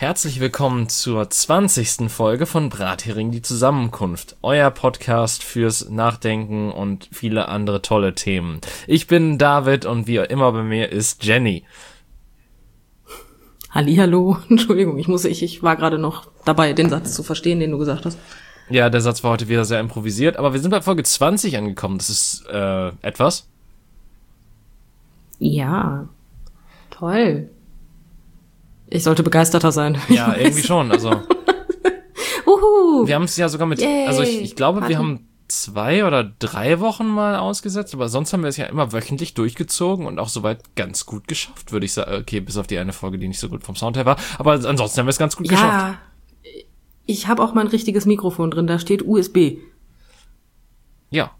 Herzlich willkommen zur 20. Folge von Brathering, die Zusammenkunft. Euer Podcast fürs Nachdenken und viele andere tolle Themen. Ich bin David und wie immer bei mir ist Jenny. Hallihallo, Entschuldigung, ich war gerade noch dabei, den Satz zu verstehen, den du gesagt hast. Ja, der Satz war heute wieder sehr improvisiert, aber wir sind bei Folge 20 angekommen. Das ist, etwas? Ja, toll. Ich sollte begeisterter sein. Ja, irgendwie schon, also. Wir haben es ja sogar mit, also ich glaube, wir haben 2 oder 3 Wochen mal ausgesetzt, aber sonst haben wir es ja immer wöchentlich durchgezogen und auch soweit ganz gut geschafft, würde ich sagen. Okay, bis auf die eine Folge, die nicht so gut vom Sound her war, aber ansonsten haben wir es ganz gut geschafft. Ja, ich habe auch mein richtiges Mikrofon drin, da steht USB. Ja.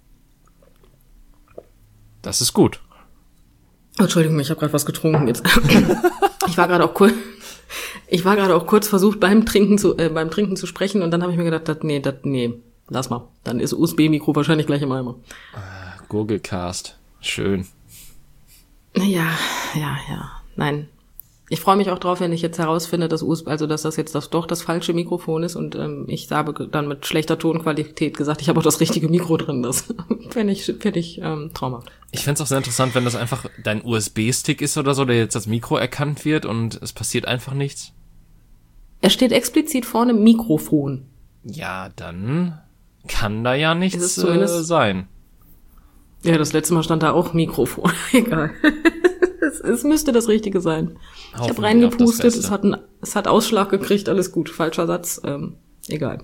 Das ist gut. Entschuldigung, ich habe gerade was getrunken jetzt. Ich war gerade auch kurz versucht beim Trinken zu sprechen und dann habe ich mir gedacht, nee, lass mal. Dann ist USB-Mikro wahrscheinlich gleich im Eimer. Googlecast. Schön. Ja. Nein. Ich freue mich auch drauf, wenn ich jetzt herausfinde, dass das jetzt doch das falsche Mikrofon ist und ich habe dann mit schlechter Tonqualität gesagt, ich habe auch das richtige Mikro drin. Das fände ich traumhaft. Ich fände es auch sehr interessant, wenn das einfach dein USB-Stick ist oder so, der jetzt als Mikro erkannt wird und es passiert einfach nichts. Er steht explizit vorne Mikrofon. Ja, dann kann da ja nichts sein. Ja, das letzte Mal stand da auch Mikrofon. Egal. Es müsste das Richtige sein. Ich habe reingepustet, es hat Ausschlag gekriegt, alles gut. Falscher Satz, egal.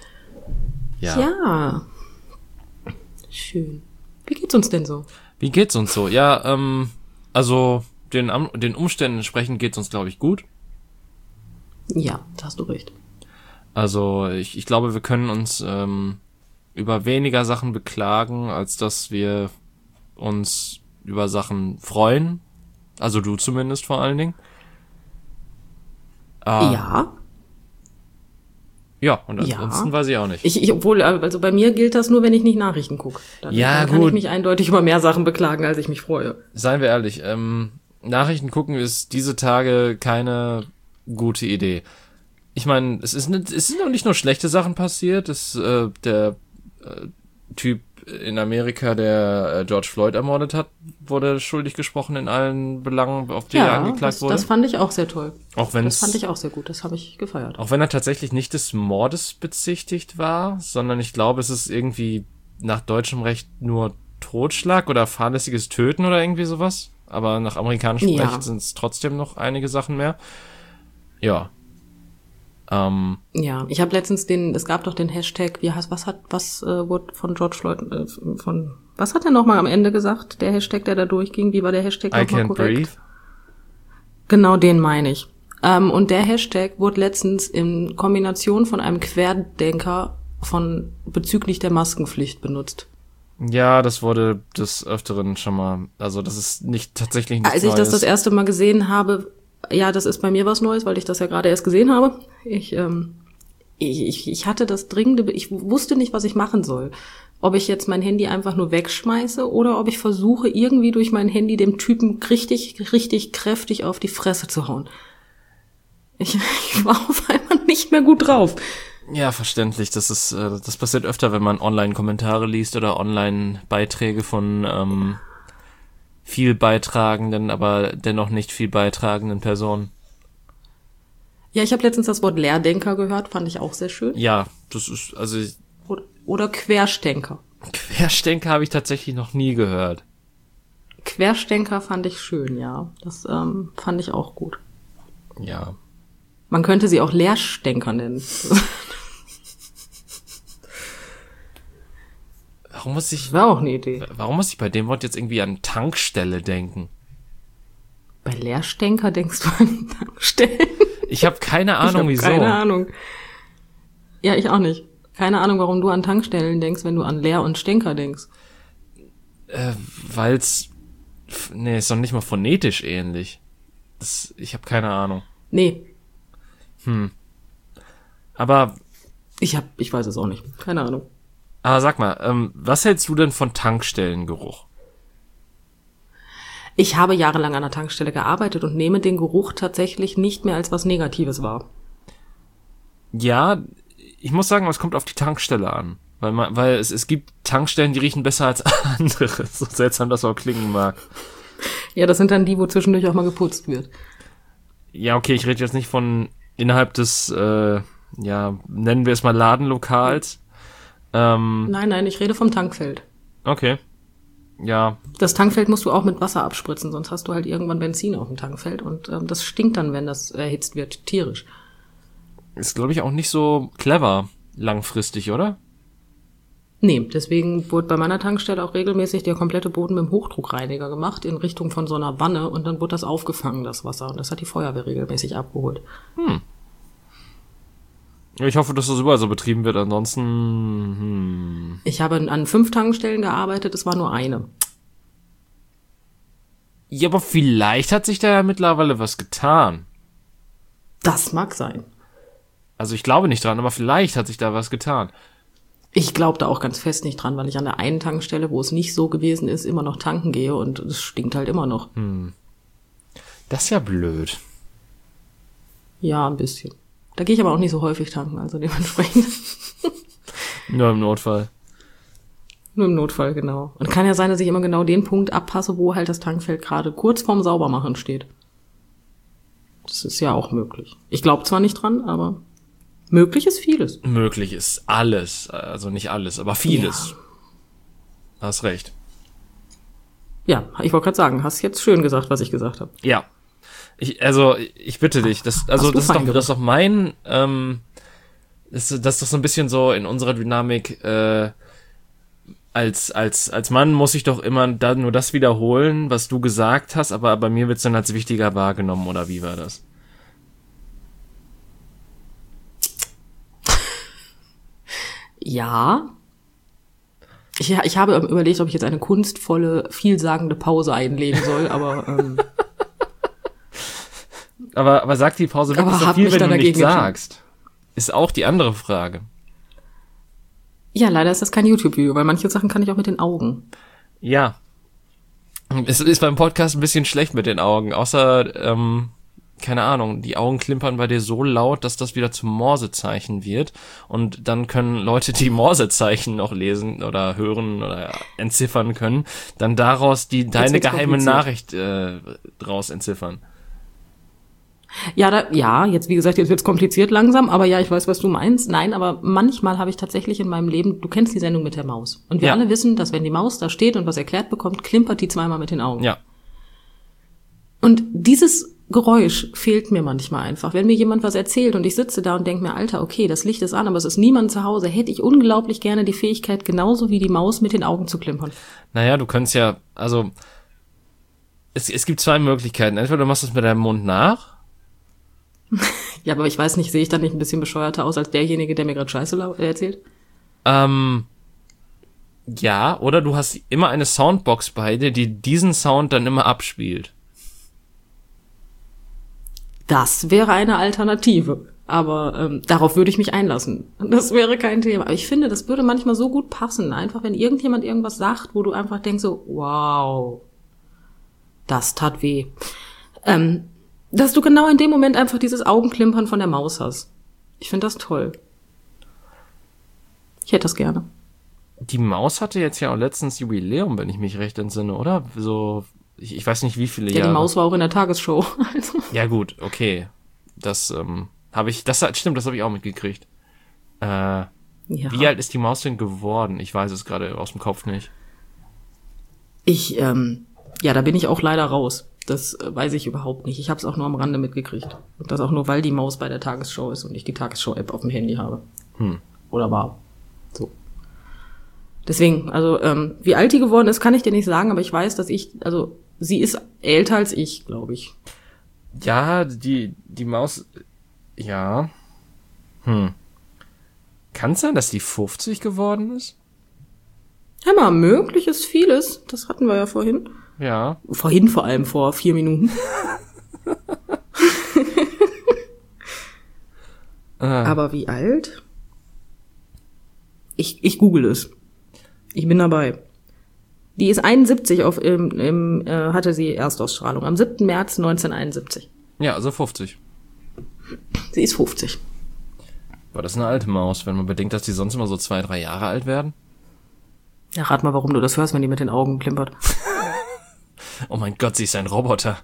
Ja. Schön. Wie geht's uns denn so? Ja, also den Umständen entsprechend geht's uns, glaube ich, gut. Ja, da hast du recht. Also ich glaube, wir können uns über weniger Sachen beklagen, als dass wir uns über Sachen freuen. Also du zumindest vor allen Dingen. Ja. Ja, und ansonsten weiß ich auch nicht. Also bei mir gilt das nur, wenn ich nicht Nachrichten gucke. Dann kann ich mich eindeutig über mehr Sachen beklagen, als ich mich freue. Seien wir ehrlich, Nachrichten gucken ist diese Tage keine gute Idee. Ich meine, es sind noch nicht nur schlechte Sachen passiert. Der Typ in Amerika, der George Floyd ermordet hat, wurde schuldig gesprochen in allen Belangen, auf die er angeklagt wurde. Das fand ich auch sehr toll. Das fand ich auch sehr gut, das habe ich gefeiert. Auch wenn er tatsächlich nicht des Mordes bezichtigt war, sondern ich glaube, es ist irgendwie nach deutschem Recht nur Totschlag oder fahrlässiges Töten oder irgendwie sowas. Aber nach amerikanischem Recht sind es trotzdem noch einige Sachen mehr. Ja. Ja, ich habe letztens es gab doch den Hashtag, was wurde von George Floyd, was hat er nochmal am Ende gesagt, der Hashtag, der da durchging, wie war der Hashtag nochmal korrekt? I can't breathe. Genau, den meine ich. Und der Hashtag wurde letztens in Kombination von einem Querdenker bezüglich der Maskenpflicht benutzt. Ja, das wurde des Öfteren schon mal, also das ist tatsächlich nichts Neues. Als ich das erste Mal gesehen habe, ja, das ist bei mir was Neues, weil ich das ja gerade erst gesehen habe. Ich hatte das ich wusste nicht, was ich machen soll. Ob ich jetzt mein Handy einfach nur wegschmeiße oder ob ich versuche, irgendwie durch mein Handy dem Typen richtig, richtig kräftig auf die Fresse zu hauen. Ich war auf einmal nicht mehr gut drauf. Ja, verständlich. Das passiert öfter, wenn man Online-Kommentare liest oder Online-Beiträge von viel beitragenden, aber dennoch nicht viel beitragenden Personen. Ja, ich habe letztens das Wort Leerdenker gehört, fand ich auch sehr schön. Ja, das ist, also... Oder Querstenker. Querstenker habe ich tatsächlich noch nie gehört. Querstenker fand ich schön, ja. Das fand ich auch gut. Ja. Man könnte sie auch Leerstenker nennen. War auch eine Idee. Warum muss ich bei dem Wort jetzt irgendwie an Tankstelle denken? Bei Leerstenker denkst du an Tankstellen? Ich habe keine Ahnung, wieso. Keine Ahnung. Ja, ich auch nicht. Keine Ahnung, warum du an Tankstellen denkst, wenn du an Leer und Stenker denkst. Weil's... Nee, ist doch nicht mal phonetisch ähnlich. Ich habe keine Ahnung. Nee. Aber... Ich weiß es auch nicht. Keine Ahnung. Aber sag mal, was hältst du denn von Tankstellengeruch? Ich habe jahrelang an einer Tankstelle gearbeitet und nehme den Geruch tatsächlich nicht mehr als was Negatives wahr. Ja, ich muss sagen, es kommt auf die Tankstelle an. Weil es gibt Tankstellen, die riechen besser als andere. So seltsam das auch klingen mag. Ja, das sind dann die, wo zwischendurch auch mal geputzt wird. Ja, okay, ich rede jetzt nicht von innerhalb des, nennen wir es mal Ladenlokals. Nein, ich rede vom Tankfeld. Okay. Ja. Das Tankfeld musst du auch mit Wasser abspritzen, sonst hast du halt irgendwann Benzin auf dem Tankfeld und das stinkt dann, wenn das erhitzt wird, tierisch. Ist, glaube ich, auch nicht so clever langfristig, oder? Nee, deswegen wurde bei meiner Tankstelle auch regelmäßig der komplette Boden mit dem Hochdruckreiniger gemacht in Richtung von so einer Wanne und dann wurde das aufgefangen, das Wasser. Und das hat die Feuerwehr regelmäßig abgeholt. Ich hoffe, dass das überall so betrieben wird, ansonsten... Ich habe an 5 Tankstellen gearbeitet, es war nur eine. Ja, aber vielleicht hat sich da ja mittlerweile was getan. Das mag sein. Also ich glaube nicht dran, aber vielleicht hat sich da was getan. Ich glaube da auch ganz fest nicht dran, weil ich an der einen Tankstelle, wo es nicht so gewesen ist, immer noch tanken gehe und es stinkt halt immer noch. Das ist ja blöd. Ja, ein bisschen. Da gehe ich aber auch nicht so häufig tanken, also dementsprechend. Nur im Notfall. Nur im Notfall, genau. Und kann ja sein, dass ich immer genau den Punkt abpasse, wo halt das Tankfeld gerade kurz vorm Saubermachen steht. Das ist ja auch möglich. Ich glaube zwar nicht dran, aber möglich ist vieles. Möglich ist alles. Also nicht alles, aber vieles. Ja. Hast recht. Ja, ich wollte gerade sagen, hast jetzt schön gesagt, was ich gesagt habe. Ja. Ich bitte dich, das ist doch mein, das ist doch so ein bisschen so in unserer Dynamik, als Mann muss ich doch immer nur das wiederholen, was du gesagt hast, aber bei mir wird's dann als wichtiger wahrgenommen, oder wie war das? Ja. Ich habe überlegt, ob ich jetzt eine kunstvolle, vielsagende Pause einlegen soll, aber Aber sagt die Pause wirklich so viel, wenn du nichts sagst? Ist auch die andere Frage. Ja, leider ist das kein YouTube-Video, weil manche Sachen kann ich auch mit den Augen. Ja. Es ist beim Podcast ein bisschen schlecht mit den Augen, außer, keine Ahnung, die Augen klimpern bei dir so laut, dass das wieder zum Morsezeichen wird und dann können Leute, die Morsezeichen noch lesen oder hören oder entziffern können, dann daraus deine geheime Nachricht draus entziffern. Ja, jetzt wie gesagt, jetzt wird's kompliziert langsam, aber ja, ich weiß, was du meinst. Nein, aber manchmal habe ich tatsächlich in meinem Leben, du kennst die Sendung mit der Maus. Und wir alle wissen, dass wenn die Maus da steht und was erklärt bekommt, klimpert die zweimal mit den Augen. Ja. Und dieses Geräusch fehlt mir manchmal einfach. Wenn mir jemand was erzählt und ich sitze da und denke mir, Alter, okay, das Licht ist an, aber es ist niemand zu Hause, hätte ich unglaublich gerne die Fähigkeit, genauso wie die Maus mit den Augen zu klimpern. Naja, du könntest ja, also, es gibt 2 Möglichkeiten. Entweder du machst das mit deinem Mund nach. Ja, aber ich weiß nicht, sehe ich dann nicht ein bisschen bescheuerter aus als derjenige, der mir gerade Scheiße erzählt? Ja, oder du hast immer eine Soundbox bei dir, die diesen Sound dann immer abspielt. Das wäre eine Alternative. Aber darauf würde ich mich einlassen. Das wäre kein Thema. Aber ich finde, das würde manchmal so gut passen. Einfach, wenn irgendjemand irgendwas sagt, wo du einfach denkst so, wow, das tat weh. Dass du genau in dem Moment einfach dieses Augenklimpern von der Maus hast. Ich finde das toll. Ich hätte das gerne. Die Maus hatte jetzt ja auch letztens Jubiläum, wenn ich mich recht entsinne, oder? So, ich weiß nicht, wie viele Jahre. Ja, die Maus war auch in der Tagesshow. Also. Ja gut, okay. Das habe ich auch mitgekriegt. Ja. Wie alt ist die Maus denn geworden? Ich weiß es gerade aus dem Kopf nicht. Da bin ich auch leider raus. Das weiß ich überhaupt nicht. Ich habe es auch nur am Rande mitgekriegt. Und das auch nur, weil die Maus bei der Tagesshow ist und ich die Tagesshow-App auf dem Handy habe. Oder war. So. Deswegen, also, wie alt die geworden ist, kann ich dir nicht sagen, aber ich weiß, dass sie ist älter als ich, glaube ich. Ja, die Maus, ja. Kann es sein, dass die 50 geworden ist? Ja, mal, möglich ist vieles. Das hatten wir ja vorhin. Ja. Vorhin vor allem, vor 4 Minuten. Aber wie alt? Ich google es. Ich bin dabei. Die ist 71 hatte sie Erstausstrahlung. Am 7. März 1971. Ja, also 50. Sie ist 50. Aber das ist eine alte Maus, wenn man bedenkt, dass die sonst immer so 2, 3 Jahre alt werden. Ja, rat mal, warum du das hörst, wenn die mit den Augen klimpert. Oh mein Gott, sie ist ein Roboter.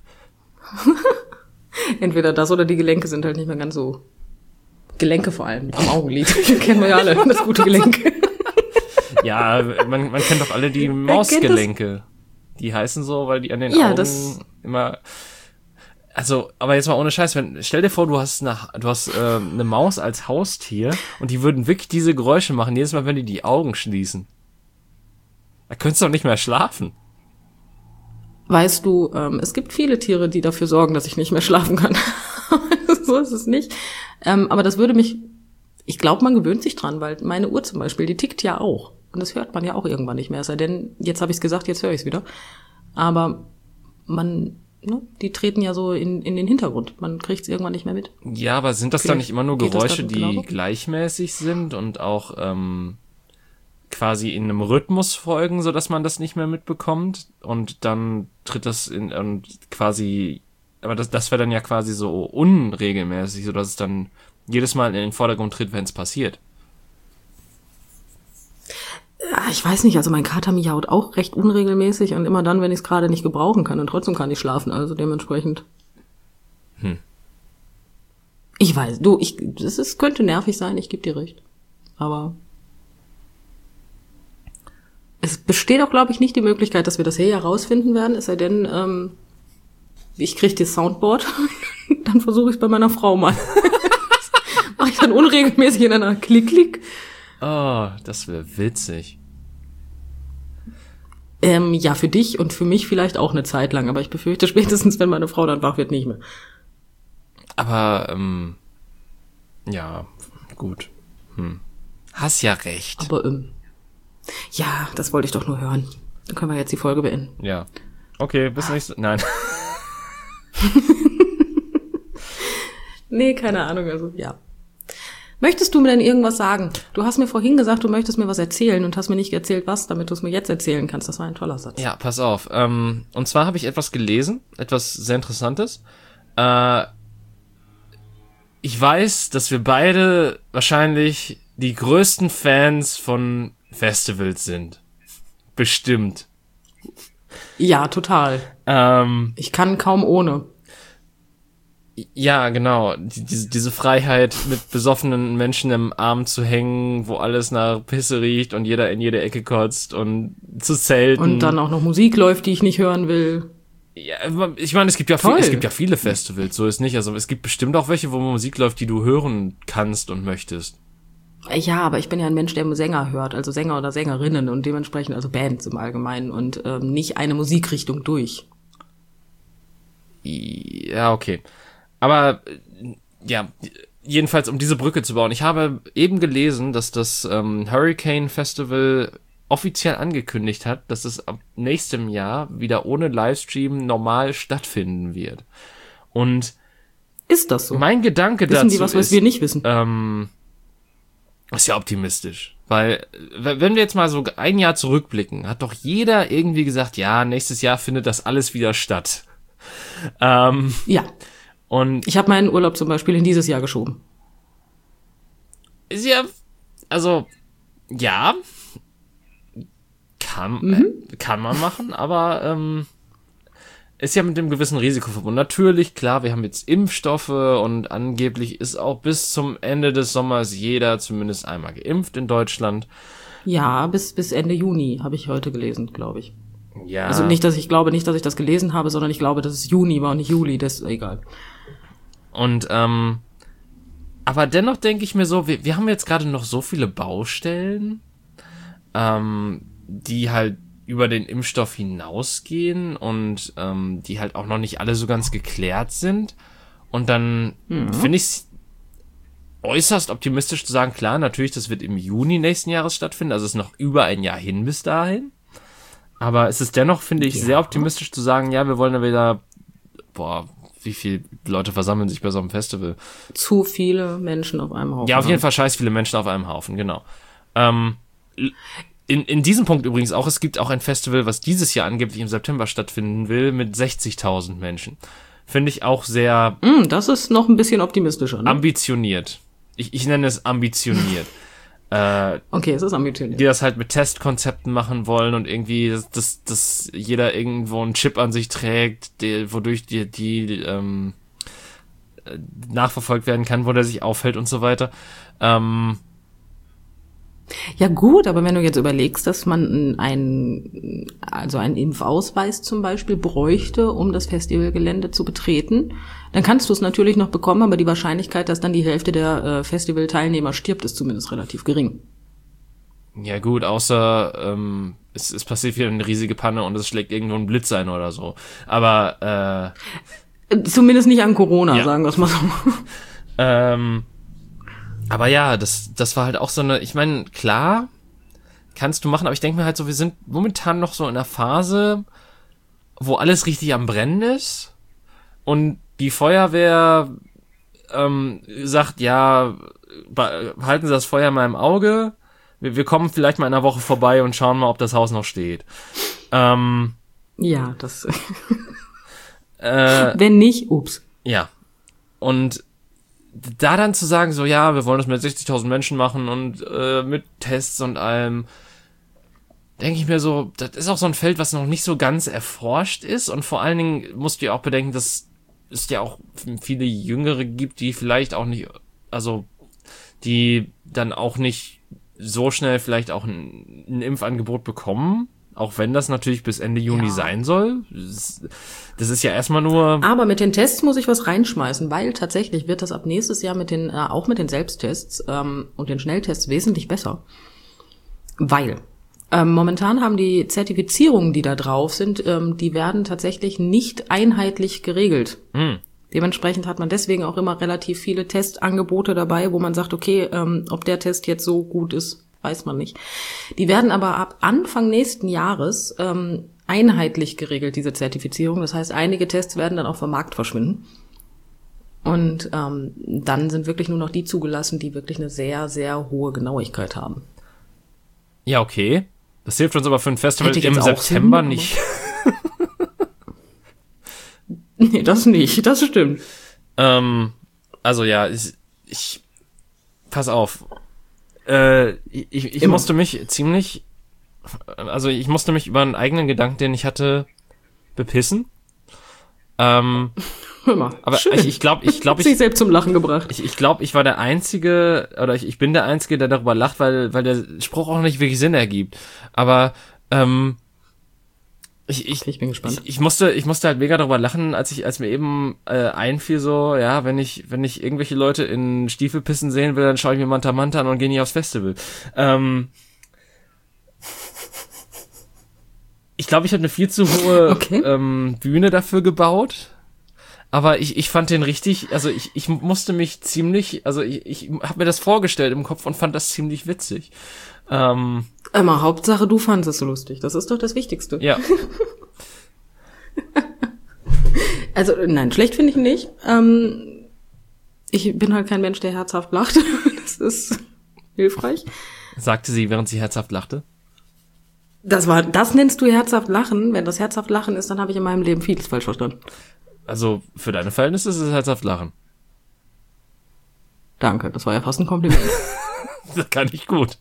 Entweder das oder die Gelenke sind halt nicht mehr ganz so. Gelenke vor allem, am Augenlid. Kennen wir ja alle, das gute Gelenk. Ja, man kennt doch alle die Mausgelenke. Die heißen so, weil die an den Augen immer... Also, aber jetzt mal ohne Scheiß, stell dir vor, du hast eine Maus als Haustier und die würden wirklich diese Geräusche machen, jedes Mal, wenn die Augen schließen. Da könntest du doch nicht mehr schlafen. Weißt du, es gibt viele Tiere, die dafür sorgen, dass ich nicht mehr schlafen kann. So ist es nicht. Aber das würde mich, ich glaube, man gewöhnt sich dran, weil meine Uhr zum Beispiel, die tickt ja auch. Und das hört man ja auch irgendwann nicht mehr. Es sei denn, jetzt habe ich es gesagt, jetzt höre ich es wieder. Aber die treten ja so in den Hintergrund. Man kriegt es irgendwann nicht mehr mit. Ja, aber sind das dann nicht immer nur Geräusche, die gleichmäßig sind und auch quasi in einem Rhythmus folgen, so dass man das nicht mehr mitbekommt? Und dann tritt das quasi, aber das wäre dann ja quasi so unregelmäßig, so dass es dann jedes Mal in den Vordergrund tritt, wenn es passiert. Ich weiß nicht, also mein Kater miaut auch recht unregelmäßig und immer dann, wenn ich es gerade nicht gebrauchen kann und trotzdem kann ich schlafen, also dementsprechend. Ich weiß, könnte nervig sein, ich gebe dir recht. Aber es besteht auch, glaube ich, nicht die Möglichkeit, dass wir das hier herausfinden werden, es sei denn, ich kriege das Soundboard, dann versuche ich es bei meiner Frau mal. Mache ich dann unregelmäßig in einer Klick-Klick. Oh, das wäre witzig. Ja, für dich und für mich vielleicht auch eine Zeit lang, aber ich befürchte spätestens, wenn meine Frau dann wach wird, nicht mehr. Aber, ja, gut. Hast ja recht. Aber, ja, das wollte ich doch nur hören. Dann können wir jetzt die Folge beenden. Ja. Okay, bis nächstes... Nein. Nee, keine Ahnung, also, ja. Möchtest du mir denn irgendwas sagen? Du hast mir vorhin gesagt, du möchtest mir was erzählen und hast mir nicht erzählt, was, damit du es mir jetzt erzählen kannst. Das war ein toller Satz. Ja, pass auf. Und zwar habe ich etwas gelesen, etwas sehr Interessantes. Ich weiß, dass wir beide wahrscheinlich die größten Fans von Festivals sind. Bestimmt. Ja, total. Ich kann kaum ohne. Ja, genau. Diese Freiheit, mit besoffenen Menschen im Arm zu hängen, wo alles nach Pisse riecht und jeder in jede Ecke kotzt und zu zelten. Und dann auch noch Musik läuft, die ich nicht hören will. Ja, ich meine, es gibt ja viele Festivals, so ist nicht. Also es gibt bestimmt auch welche, wo Musik läuft, die du hören kannst und möchtest. Ja, aber ich bin ja ein Mensch, der Sänger hört, also Sänger oder Sängerinnen und dementsprechend also Bands im Allgemeinen und nicht eine Musikrichtung durch. Ja, okay. Aber ja, jedenfalls um diese Brücke zu bauen. Ich habe eben gelesen, dass das Hurricane Festival offiziell angekündigt hat, dass es ab nächstem Jahr wieder ohne Livestream normal stattfinden wird. Und ist das so? Mein Gedanke wissen dazu die was wir nicht wissen? Ist ja optimistisch. Weil, wenn wir jetzt mal so ein Jahr zurückblicken, hat doch jeder irgendwie gesagt, ja, nächstes Jahr findet das alles wieder statt. Ja. Und ich habe meinen Urlaub zum Beispiel in dieses Jahr geschoben. Ist ja, also, ja, kann man machen, aber ist ja mit dem gewissen Risiko verbunden. Natürlich, klar, wir haben jetzt Impfstoffe und angeblich ist auch bis zum Ende des Sommers jeder zumindest einmal geimpft in Deutschland. Ja, bis Ende Juni habe ich heute gelesen, glaube ich. Ja. Also nicht, dass ich das gelesen habe, sondern ich glaube, dass es Juni war und nicht Juli, das ist egal. Und, aber dennoch denke ich mir so, wir haben jetzt gerade noch so viele Baustellen, die halt über den Impfstoff hinausgehen und die halt auch noch nicht alle so ganz geklärt sind. Und dann finde ich es äußerst optimistisch zu sagen, klar, natürlich, das wird im Juni nächsten Jahres stattfinden, also es ist noch über ein Jahr hin bis dahin. Aber es ist dennoch, finde ich, sehr optimistisch zu sagen, ja, wir wollen ja wieder, wie viele Leute versammeln sich bei so einem Festival? Zu viele Menschen auf einem Haufen. Ja, auf jeden Fall scheiß viele Menschen auf einem Haufen, genau. In diesem Punkt übrigens auch, es gibt auch ein Festival, was dieses Jahr angeblich im September stattfinden will, mit 60.000 Menschen. Finde ich auch sehr... Das ist noch ein bisschen optimistischer, ne? Ambitioniert. ich nenne es ambitioniert. Okay, es ist ambitioniert. Die das halt mit Testkonzepten machen wollen und irgendwie, dass jeder irgendwo einen Chip an sich trägt, wodurch die nachverfolgt werden kann, wo der sich aufhält und so weiter. Ja gut, aber wenn du jetzt überlegst, dass man einen Impfausweis zum Beispiel bräuchte, um das Festivalgelände zu betreten, dann kannst du es natürlich noch bekommen, aber die Wahrscheinlichkeit, dass dann die Hälfte der Festivalteilnehmer stirbt, ist zumindest relativ gering. Ja gut, außer es passiert wieder eine riesige Panne und es schlägt irgendwo ein Blitz ein oder so. Aber zumindest nicht an Corona, ja. sagen wir es mal so. Aber ja, das war halt auch so eine, ich meine, klar, kannst du machen, aber ich denke mir halt so, wir sind momentan noch so in einer Phase, wo alles richtig am Brennen ist und die Feuerwehr sagt, ja, halten Sie das Feuer mal im Auge, wir kommen vielleicht mal in einer Woche vorbei und schauen mal, ob das Haus noch steht. Ja, das wenn nicht, ups. Ja, und da dann zu sagen, so ja, wir wollen das mit 60.000 Menschen machen und mit Tests und allem, denke ich mir so, das ist auch so ein Feld, was noch nicht so ganz erforscht ist und vor allen Dingen musst du ja auch bedenken, dass es ja auch viele Jüngere gibt, die vielleicht auch nicht, also die dann auch nicht so schnell vielleicht auch ein Impfangebot bekommen, auch wenn das natürlich bis Ende Juni sein soll. Das ist ja erstmal nur... Aber mit den Tests muss ich was reinschmeißen, weil tatsächlich wird das ab nächstes Jahr mit den auch mit den Selbsttests und den Schnelltests wesentlich besser. Weil momentan haben die Zertifizierungen, die da drauf sind, die werden tatsächlich nicht einheitlich geregelt. Dementsprechend hat man deswegen auch immer relativ viele Testangebote dabei, wo man sagt, okay, ob der Test jetzt so gut ist, weiß man nicht. Die werden aber ab Anfang nächsten Jahres einheitlich geregelt, diese Zertifizierung. Das heißt, einige Tests werden dann auch vom Markt verschwinden. Und dann sind wirklich nur noch die zugelassen, die wirklich eine sehr, sehr hohe Genauigkeit haben. Ja, okay. Das hilft uns aber für ein Festival Hätte ich im jetzt auch September Sinn, nicht. Nee, das nicht. Das stimmt. Also ja, ich pass auf. Ich musste mich ich musste mich über einen eigenen Gedanken, den ich hatte, bepissen. Hör mal, aber schön. ich glaube, sich selbst zum Lachen gebracht. Ich glaube, ich war der Einzige, oder ich bin der Einzige, der darüber lacht, weil der Spruch auch nicht wirklich Sinn ergibt. Aber Ich bin gespannt. Ich musste halt mega darüber lachen, als mir eben einfiel so, ja, wenn ich irgendwelche Leute in Stiefel pissen sehen will, dann schaue ich mir Manta Manta an und gehe nicht aufs Festival. Ich glaube, ich habe eine viel zu hohe Bühne dafür gebaut. Aber ich fand den richtig, also ich musste mich ziemlich, also ich habe mir das vorgestellt im Kopf und fand das ziemlich witzig. Immer, Hauptsache du fandest es so lustig. Das ist doch das Wichtigste. Ja. Also, nein, schlecht finde ich ihn nicht. Ich bin halt kein Mensch, der herzhaft lacht. Das ist hilfreich. Sagte sie, während sie herzhaft lachte. Das nennst du herzhaft lachen? Wenn das herzhaft lachen ist, dann habe ich in meinem Leben vieles falsch verstanden. Also, für deine Verhältnisse ist es herzhaft lachen. Danke, das war ja fast ein Kompliment. Das kann ich gut.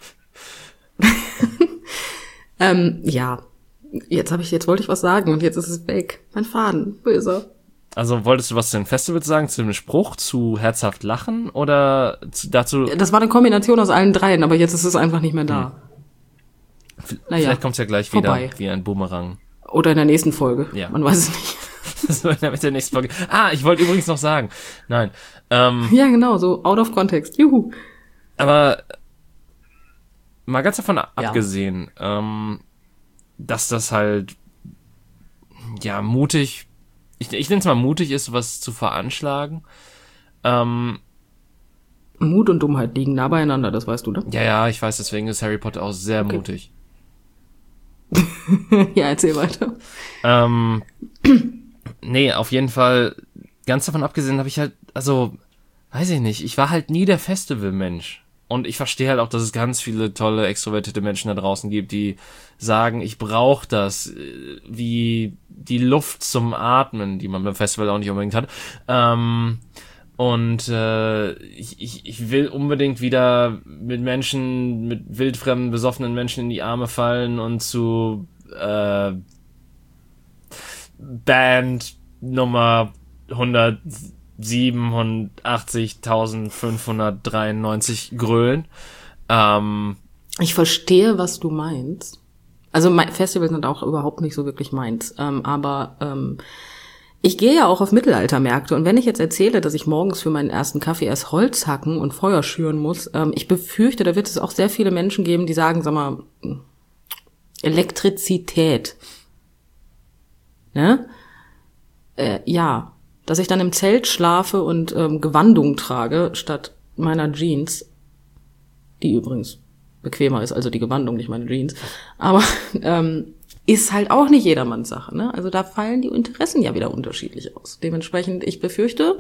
Ja, jetzt wollte ich was sagen und jetzt ist es weg. Mein Faden, böse. Also wolltest du was zu den Festivals sagen, zu dem Spruch, zu herzhaft lachen oder dazu? Das war eine Kombination aus allen dreien, aber jetzt ist es einfach nicht mehr da. Vielleicht kommt's ja gleich vorbei. Wieder wie ein Boomerang. Oder in der nächsten Folge. Ja. Man weiß es nicht. Das war mit der nächsten Folge. Ich wollte übrigens noch sagen. Nein. Ja, genau, so out of context. Juhu. Aber mal ganz davon abgesehen, dass das halt ja mutig, ich nenne es mal mutig ist, was zu veranschlagen. Mut und Dummheit liegen nah beieinander, das weißt du, ne? Ja, ich weiß, deswegen ist Harry Potter auch sehr mutig. Ja, erzähl weiter. Nee, auf jeden Fall, ganz davon abgesehen habe ich halt, also, weiß ich nicht, ich war halt nie der Festivalmensch. Und ich verstehe halt auch, dass es ganz viele tolle, extrovertierte Menschen da draußen gibt, die sagen, ich brauche das, wie die Luft zum Atmen, die man beim Festival auch nicht unbedingt hat. Und ich will unbedingt wieder mit Menschen, mit wildfremden, besoffenen Menschen in die Arme fallen und zu Band Nummer 187.593 grölen. Ich verstehe, was du meinst. Also Festivals sind auch überhaupt nicht so wirklich meins. Aber ich gehe ja auch auf Mittelaltermärkte. Und wenn ich jetzt erzähle, dass ich morgens für meinen ersten Kaffee erst Holz hacken und Feuer schüren muss, ich befürchte, da wird es auch sehr viele Menschen geben, die sagen, sag mal, Elektrizität. Ne? Ja, dass ich dann im Zelt schlafe und Gewandung trage statt meiner Jeans, die übrigens bequemer ist, also die Gewandung, nicht meine Jeans, aber ist halt auch nicht jedermanns Sache, ne? Also da fallen die Interessen ja wieder unterschiedlich aus. Dementsprechend, ich befürchte,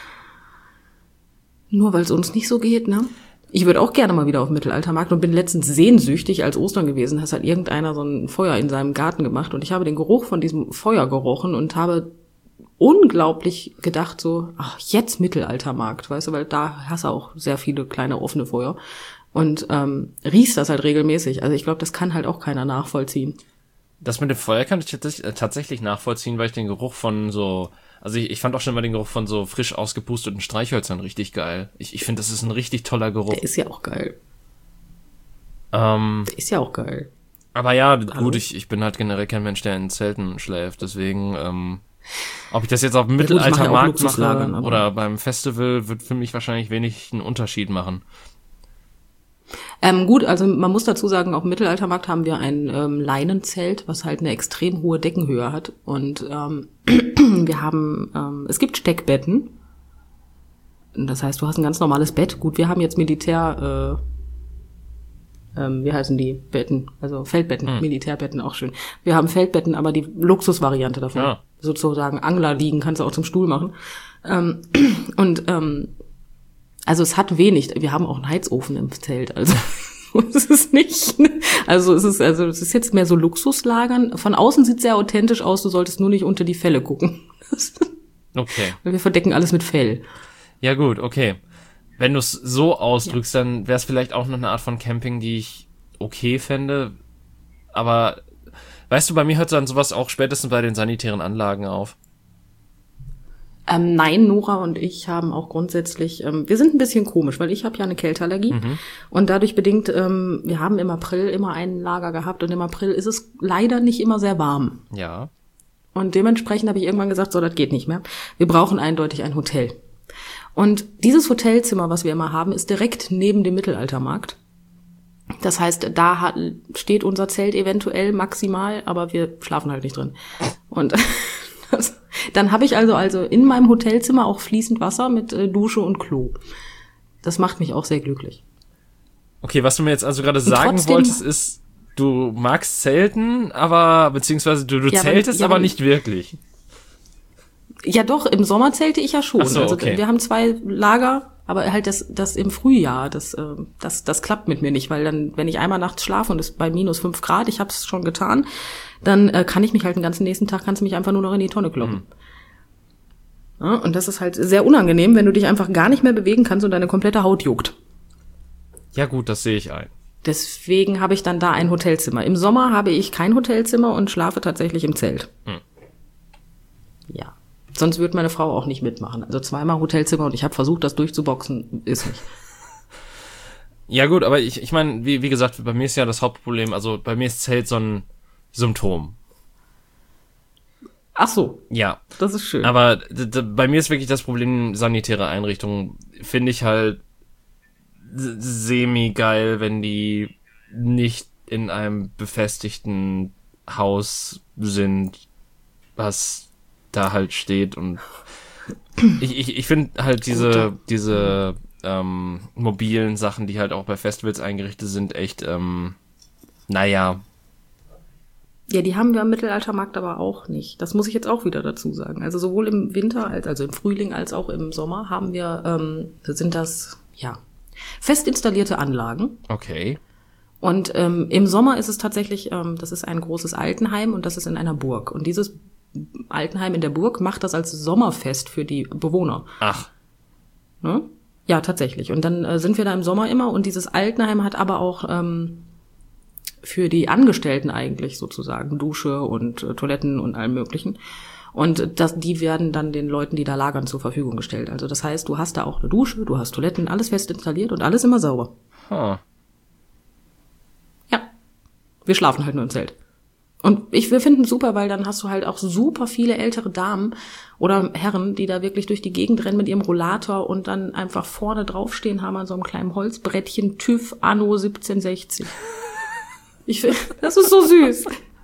nur weil es uns nicht so geht, ne? Ich würde auch gerne mal wieder auf den Mittelaltermarkt und bin letztens sehnsüchtig, als Ostern gewesen, hat irgendeiner so ein Feuer in seinem Garten gemacht und ich habe den Geruch von diesem Feuer gerochen und habe unglaublich gedacht so, ach, jetzt Mittelaltermarkt, weißt du, weil da hast du auch sehr viele kleine offene Feuer und riechst das halt regelmäßig. Also ich glaube, das kann halt auch keiner nachvollziehen. Das mit dem Feuer kann ich tatsächlich nachvollziehen, weil ich den Geruch von so, also ich fand auch schon mal den Geruch von so frisch ausgepusteten Streichhölzern richtig geil. Ich finde, das ist ein richtig toller Geruch. Der ist ja auch geil. Der ist ja auch geil. Aber ja, gut, ich bin halt generell kein Mensch, der in Zelten schläft, deswegen, ob ich das jetzt auf dem Mittelaltermarkt mache oder beim Festival, wird für mich wahrscheinlich wenig einen Unterschied machen. Gut, also man muss dazu sagen, auf dem Mittelaltermarkt haben wir ein Leinenzelt, was halt eine extrem hohe Deckenhöhe hat. Und wir haben, es gibt Steckbetten. Das heißt, du hast ein ganz normales Bett. Gut, wir haben jetzt Militär, wie heißen die Betten? Also Feldbetten, Militärbetten, auch schön. Wir haben Feldbetten, aber die Luxusvariante davon. Ja. Sozusagen Angler liegen, kannst du auch zum Stuhl machen. Also es hat wenig, wir haben auch einen Heizofen im Zelt, also es ist nicht, also es ist jetzt mehr so Luxuslagern. Von außen sieht es sehr authentisch aus, du solltest nur nicht unter die Felle gucken. Okay. Weil wir verdecken alles mit Fell. Ja gut, okay. Wenn du es so ausdrückst, dann wäre es vielleicht auch noch eine Art von Camping, die ich okay fände. Aber weißt du, bei mir hört dann sowas auch spätestens bei den sanitären Anlagen auf. Nein, Nora und ich haben auch grundsätzlich, wir sind ein bisschen komisch, weil ich habe ja eine Kälteallergie und dadurch bedingt, wir haben im April immer ein Lager gehabt und im April ist es leider nicht immer sehr warm. Ja. Und dementsprechend habe ich irgendwann gesagt, so, das geht nicht mehr. Wir brauchen eindeutig ein Hotel. Und dieses Hotelzimmer, was wir immer haben, ist direkt neben dem Mittelaltermarkt. Das heißt, da steht unser Zelt eventuell maximal, aber wir schlafen halt nicht drin. Und dann habe ich also in meinem Hotelzimmer auch fließend Wasser mit Dusche und Klo. Das macht mich auch sehr glücklich. Okay, was du mir jetzt also gerade sagen wolltest, ist, du magst Zelten, aber beziehungsweise du zeltest, aber nicht wirklich. Ja doch, im Sommer zelte ich ja schon. Ach so, okay. Also wir haben 2 Lager, aber halt das im Frühjahr, das klappt mit mir nicht, weil dann, wenn ich einmal nachts schlafe und es bei minus 5 Grad, ich habe es schon getan, dann kann ich mich halt den ganzen nächsten Tag, kannst du mich einfach nur noch in die Tonne kloppen. Ja, und das ist halt sehr unangenehm, wenn du dich einfach gar nicht mehr bewegen kannst und deine komplette Haut juckt. Ja gut, das sehe ich ein. Deswegen habe ich dann da ein Hotelzimmer. Im Sommer habe ich kein Hotelzimmer und schlafe tatsächlich im Zelt. Ja. Sonst würde meine Frau auch nicht mitmachen. Also 2-mal Hotelzimmer und ich habe versucht, das durchzuboxen, ist nicht. Ja gut, aber ich meine, wie gesagt, bei mir ist ja das Hauptproblem, also bei mir ist Zelt so ein Symptom. Ach so. Ja. Das ist schön. Aber bei mir ist wirklich das Problem, sanitäre Einrichtungen finde ich halt semi-geil, wenn die nicht in einem befestigten Haus sind, was da halt steht und ich finde halt diese mobilen Sachen, die halt auch bei Festivals eingerichtet sind, echt, naja. Ja, die haben wir am Mittelaltermarkt aber auch nicht. Das muss ich jetzt auch wieder dazu sagen. Also sowohl im Winter, also im Frühling als auch im Sommer haben wir, sind das, ja, fest installierte Anlagen. Okay. Und im Sommer ist es tatsächlich, das ist ein großes Altenheim und das ist in einer Burg. Und dieses Altenheim in der Burg macht das als Sommerfest für die Bewohner. Ach. Ne? Ja, tatsächlich. Und dann sind wir da im Sommer immer und dieses Altenheim hat aber auch für die Angestellten eigentlich sozusagen Dusche und Toiletten und allem Möglichen. Und die werden dann den Leuten, die da lagern, zur Verfügung gestellt. Also das heißt, du hast da auch eine Dusche, du hast Toiletten, alles fest installiert und alles immer sauber. Huh. Ja, wir schlafen halt nur im Zelt. Und wir finden es super, weil dann hast du halt auch super viele ältere Damen oder Herren, die da wirklich durch die Gegend rennen mit ihrem Rollator und dann einfach vorne draufstehen haben an so einem kleinen Holzbrettchen TÜV Anno 1760. Ich finde, das ist so süß.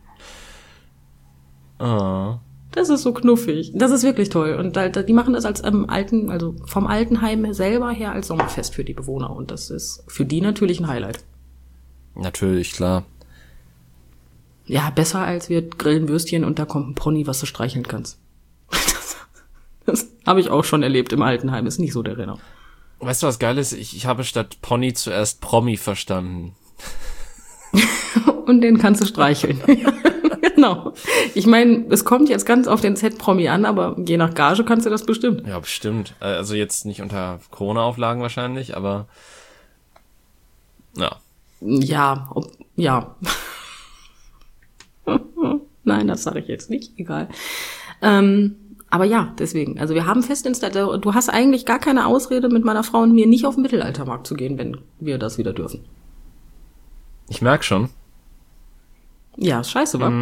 Oh. Das ist so knuffig. Das ist wirklich toll. Und die machen das als also vom Altenheim selber her als Sommerfest für die Bewohner. Und das ist für die natürlich ein Highlight. Natürlich, klar. Ja, besser als wir grillen Würstchen und da kommt ein Pony, was du streicheln kannst. Das habe ich auch schon erlebt im Altenheim. Ist nicht so der Renner. Weißt du, was geil ist? Ich habe statt Pony zuerst Promi verstanden. Und den kannst du streicheln. Genau. Ich meine, es kommt jetzt ganz auf den Z-Promi an, aber je nach Gage kannst du das bestimmt. Ja, bestimmt. Also jetzt nicht unter Corona-Auflagen wahrscheinlich, aber ja. Ja. Nein, das sage ich jetzt nicht. Egal. Aber ja, deswegen. Also wir haben fest installiert, du hast eigentlich gar keine Ausrede, mit meiner Frau und mir nicht auf den Mittelaltermarkt zu gehen, wenn wir das wieder dürfen. Ich merk schon. Ja, ist scheiße, wa?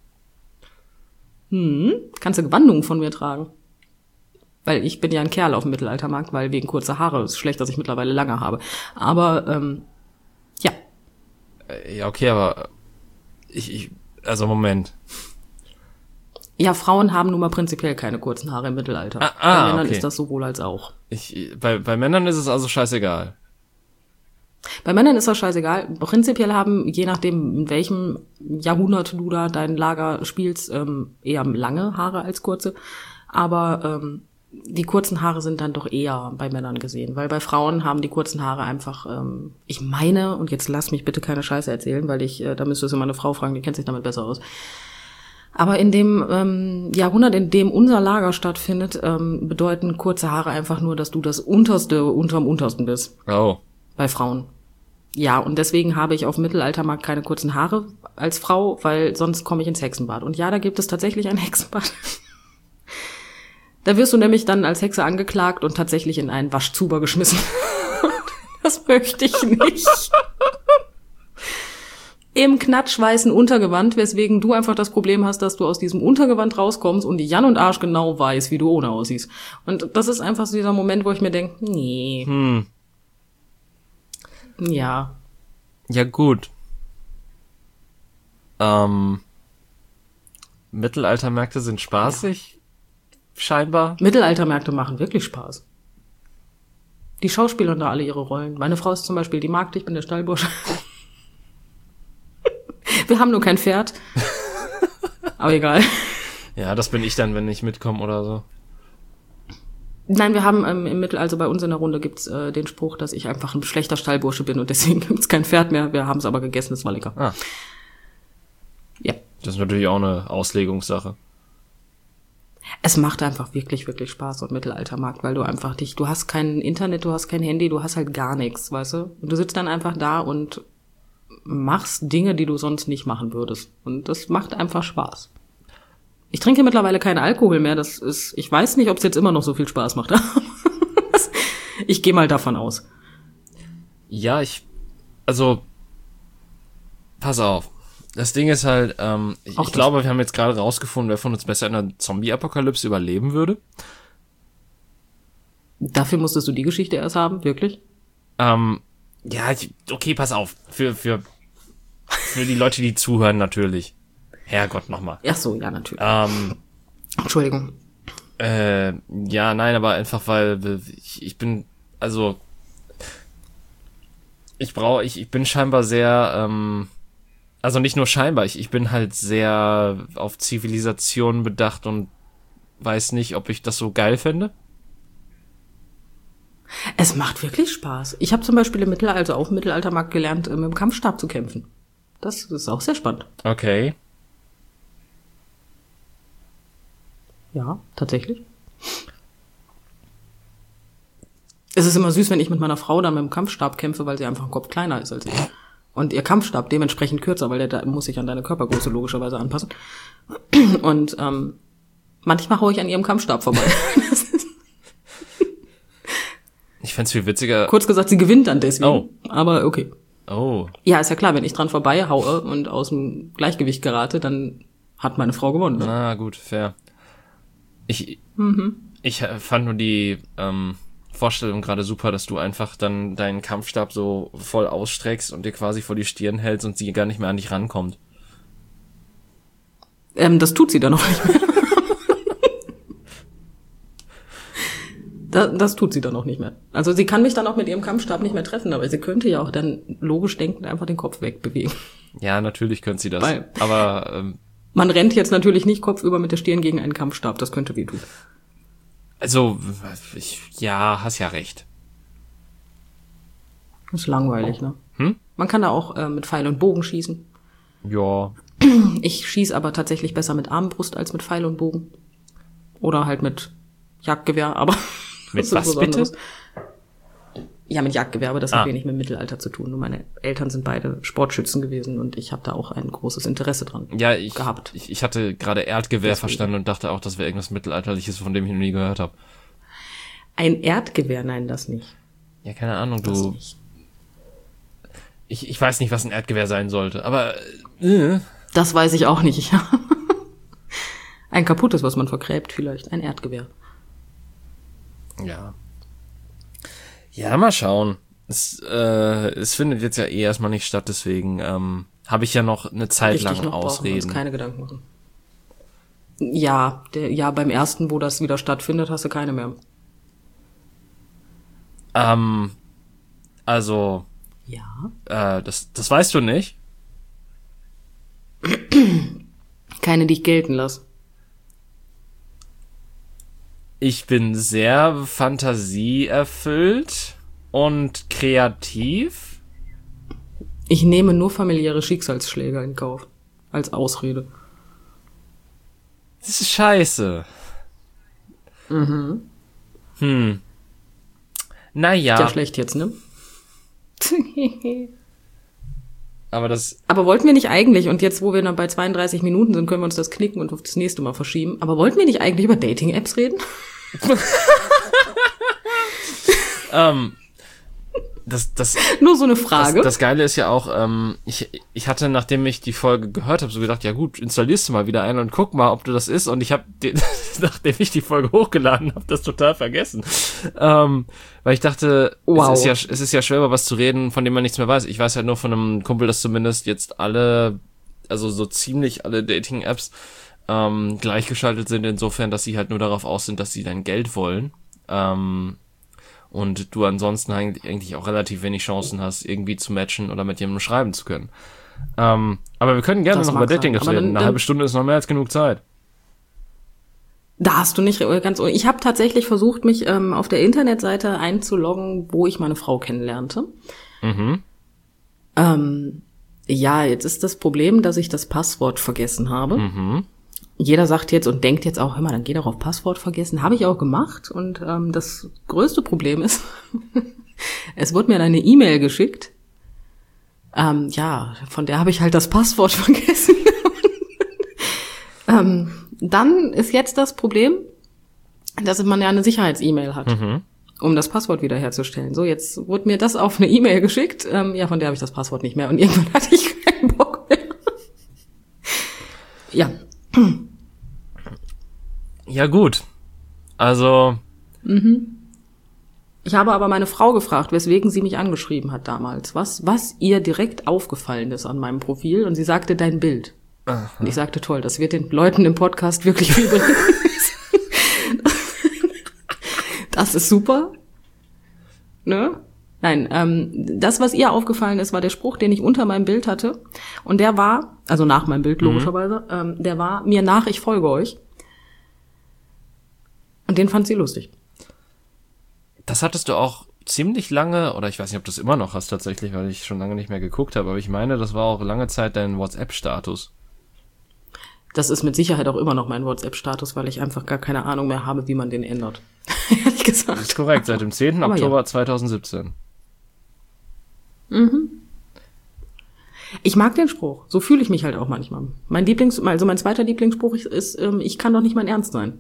Kannst du Gewandungen von mir tragen? Weil ich bin ja ein Kerl auf dem Mittelaltermarkt, weil wegen kurzer Haare ist schlecht, dass ich mittlerweile lange habe. Aber, ja. Ja, okay, aber also Moment. Ja, Frauen haben nun mal prinzipiell keine kurzen Haare im Mittelalter. Bei Männern ist das sowohl als auch. Bei Männern ist es also scheißegal. Bei Männern ist das scheißegal. Prinzipiell haben, je nachdem, in welchem Jahrhundert du da dein Lager spielst, eher lange Haare als kurze. Aber die kurzen Haare sind dann doch eher bei Männern gesehen. Weil bei Frauen haben die kurzen Haare einfach, ich meine, und jetzt lass mich bitte keine Scheiße erzählen, weil da müsstest du meine Frau fragen, die kennt sich damit besser aus. Aber in dem Jahrhundert, in dem unser Lager stattfindet, bedeuten kurze Haare einfach nur, dass du das Unterste unterm Untersten bist. Oh. Bei Frauen. Ja, und deswegen habe ich auf Mittelaltermarkt keine kurzen Haare als Frau, weil sonst komme ich ins Hexenbad. Und ja, da gibt es tatsächlich ein Hexenbad. Da wirst du nämlich dann als Hexe angeklagt und tatsächlich in einen Waschzuber geschmissen. Das möchte ich nicht. Im knatschweißen Untergewand, weswegen du einfach das Problem hast, dass du aus diesem Untergewand rauskommst und die Jan und Arsch genau weiß, wie du ohne aussiehst. Und das ist einfach so dieser Moment, wo ich mir denke, nee. Ja. Ja, gut. Mittelaltermärkte sind spaßig, scheinbar. Mittelaltermärkte machen wirklich Spaß. Die schauspielern da alle ihre Rollen. Meine Frau ist zum Beispiel die Magd, ich bin der Stallbursche. Wir haben nur kein Pferd. Aber egal. Ja, das bin ich dann, wenn ich mitkomme oder so. Nein, wir haben im also bei uns in der Runde gibt's den Spruch, dass ich einfach ein schlechter Stallbursche bin und deswegen gibt's kein Pferd mehr. Wir haben es aber gegessen, es war lecker. Ah. Ja. Das ist natürlich auch eine Auslegungssache. Es macht einfach wirklich, wirklich Spaß, so ein Mittelaltermarkt, weil du einfach du hast kein Internet, du hast kein Handy, du hast halt gar nichts, weißt du? Und du sitzt dann einfach da und machst Dinge, die du sonst nicht machen würdest. Und das macht einfach Spaß. Ich trinke mittlerweile keinen Alkohol mehr. Ich weiß nicht, ob es jetzt immer noch so viel Spaß macht. Ich gehe mal davon aus. Ja, pass auf. Das Ding ist halt, ich glaube, wir haben jetzt gerade rausgefunden, wer von uns besser in einer Zombie-Apokalypse überleben würde. Dafür musstest du die Geschichte erst haben, wirklich? Ja, okay, pass auf. Für die Leute, die zuhören, natürlich. Herrgott, nochmal. Ach so, ja, natürlich. Entschuldigung. Ja, nein, aber einfach, weil ich bin, also ich bin scheinbar sehr, also nicht nur scheinbar, ich bin halt sehr auf Zivilisation bedacht und weiß nicht, ob ich das so geil fände. Es macht wirklich Spaß. Ich habe zum Beispiel auf dem Mittelaltermarkt gelernt, mit dem Kampfstab zu kämpfen. Das ist auch sehr spannend. Okay. Ja, tatsächlich. Es ist immer süß, wenn ich mit meiner Frau dann mit dem Kampfstab kämpfe, weil sie einfach einen Kopf kleiner ist als ich. Und ihr Kampfstab dementsprechend kürzer, weil der muss sich an deine Körpergröße logischerweise anpassen. Und manchmal haue ich an ihrem Kampfstab vorbei. Ich fänd's viel witziger. Kurz gesagt, sie gewinnt dann deswegen. Oh. Aber okay. Oh. Ja, ist ja klar, wenn ich dran vorbei haue und aus dem Gleichgewicht gerate, dann hat meine Frau gewonnen. Ne? Na gut, fair. Ich fand nur die Vorstellung gerade super, dass du einfach dann deinen Kampfstab so voll ausstreckst und dir quasi vor die Stirn hältst und sie gar nicht mehr an dich rankommt. Das tut sie dann noch nicht mehr. Das tut sie dann auch nicht mehr. Also sie kann mich dann auch mit ihrem Kampfstab nicht mehr treffen, aber sie könnte ja auch dann logisch denkend einfach den Kopf wegbewegen. Ja, natürlich könnte sie das. Weil aber man rennt jetzt natürlich nicht kopfüber mit der Stirn gegen einen Kampfstab, das könnte wehtun. Also, hast ja recht. Das ist langweilig, ne? Man kann da auch mit Pfeil und Bogen schießen. Ja. Ich schieße aber tatsächlich besser mit Armbrust als mit Pfeil und Bogen. Oder halt mit Jagdgewehr, aber mit was bitte? Ja, mit Jagdgewehr, aber das hat wenig mit Mittelalter zu tun. Nur meine Eltern sind beide Sportschützen gewesen und ich habe da auch ein großes Interesse dran gehabt. Ich hatte gerade Erdgewehr verstanden und dachte auch, das wäre irgendwas Mittelalterliches, von dem ich noch nie gehört habe. Ein Erdgewehr? Nein, das nicht. Ja, keine Ahnung, Ich weiß nicht, was ein Erdgewehr sein sollte, aber Das weiß ich auch nicht. Ein kaputtes, was man vergräbt vielleicht. Ein Erdgewehr. Ja. Ja, mal schauen. Es findet jetzt ja erstmal nicht statt, deswegen habe ich ja noch eine Zeit lang Ausreden. Brauchen wir uns keine Gedanken machen. Ja, beim ersten, wo das wieder stattfindet, hast du keine mehr. Also. Ja. Das weißt du nicht? Keine, die ich gelten lasse. Ich bin sehr fantasieerfüllt und kreativ. Ich nehme nur familiäre Schicksalsschläge in Kauf. Als Ausrede. Das ist scheiße. Naja. Ja, schlecht jetzt, ne? Aber wollten wir nicht eigentlich, und jetzt, wo wir dann bei 32 Minuten sind, können wir uns das knicken und auf das nächste Mal verschieben, aber wollten wir nicht eigentlich über Dating-Apps reden? Nur so eine Frage. Das Geile ist ja auch, ich hatte, nachdem ich die Folge gehört habe, so gedacht, ja gut, installierst du mal wieder ein und guck mal, ob du das ist. Und ich habe, nachdem ich die Folge hochgeladen habe, das total vergessen. Weil ich dachte, wow. Es ist ja schwer, über was zu reden, von dem man nichts mehr weiß. Ich weiß halt nur von einem Kumpel, dass zumindest jetzt alle, also so ziemlich alle Dating-Apps gleichgeschaltet sind, insofern, dass sie halt nur darauf aus sind, dass sie dein Geld wollen. Und du ansonsten eigentlich auch relativ wenig Chancen hast, irgendwie zu matchen oder mit jemandem schreiben zu können. Aber wir können gerne noch über Dating reden. Eine halbe Stunde ist noch mehr als genug Zeit. Da hast du nicht ganz... Ich habe tatsächlich versucht, mich auf der Internetseite einzuloggen, wo ich meine Frau kennenlernte. Ja, jetzt ist das Problem, dass ich das Passwort vergessen habe. Jeder sagt jetzt und denkt jetzt auch, hör mal, dann geh doch auf Passwort vergessen. Habe ich auch gemacht. Und das größte Problem ist, es wurde mir eine E-Mail geschickt. Ja, von der habe ich halt das Passwort vergessen. Dann ist jetzt das Problem, dass man ja eine Sicherheits-E-Mail hat, um das Passwort wiederherzustellen. So, jetzt wurde mir das auf eine E-Mail geschickt. Ja, von der habe ich das Passwort nicht mehr. Und irgendwann hatte ich keinen Bock mehr. Ja. Ja, gut. Also. Ich habe aber meine Frau gefragt, weswegen sie mich angeschrieben hat damals. Was ihr direkt aufgefallen ist an meinem Profil. Und sie sagte, dein Bild. Aha. Und ich sagte, toll, das wird den Leuten im Podcast wirklich viel bringen. Das ist super. Ne? Nein, das, was ihr aufgefallen ist, war der Spruch, den ich unter meinem Bild hatte. Und der war, also nach meinem Bild logischerweise, der war, mir nach, ich folge euch. Und den fand sie lustig. Das hattest du auch ziemlich lange, oder ich weiß nicht, ob du es immer noch hast tatsächlich, weil ich schon lange nicht mehr geguckt habe, aber ich meine, das war auch lange Zeit dein WhatsApp-Status. Das ist mit Sicherheit auch immer noch mein WhatsApp-Status, weil ich einfach gar keine Ahnung mehr habe, wie man den ändert. Ehrlich gesagt. Das ist korrekt, seit dem 10. Aber Oktober ja. 2017. Ich mag den Spruch. So fühle ich mich halt auch manchmal. Mein zweiter Lieblingsspruch ist, ich kann doch nicht mein Ernst sein.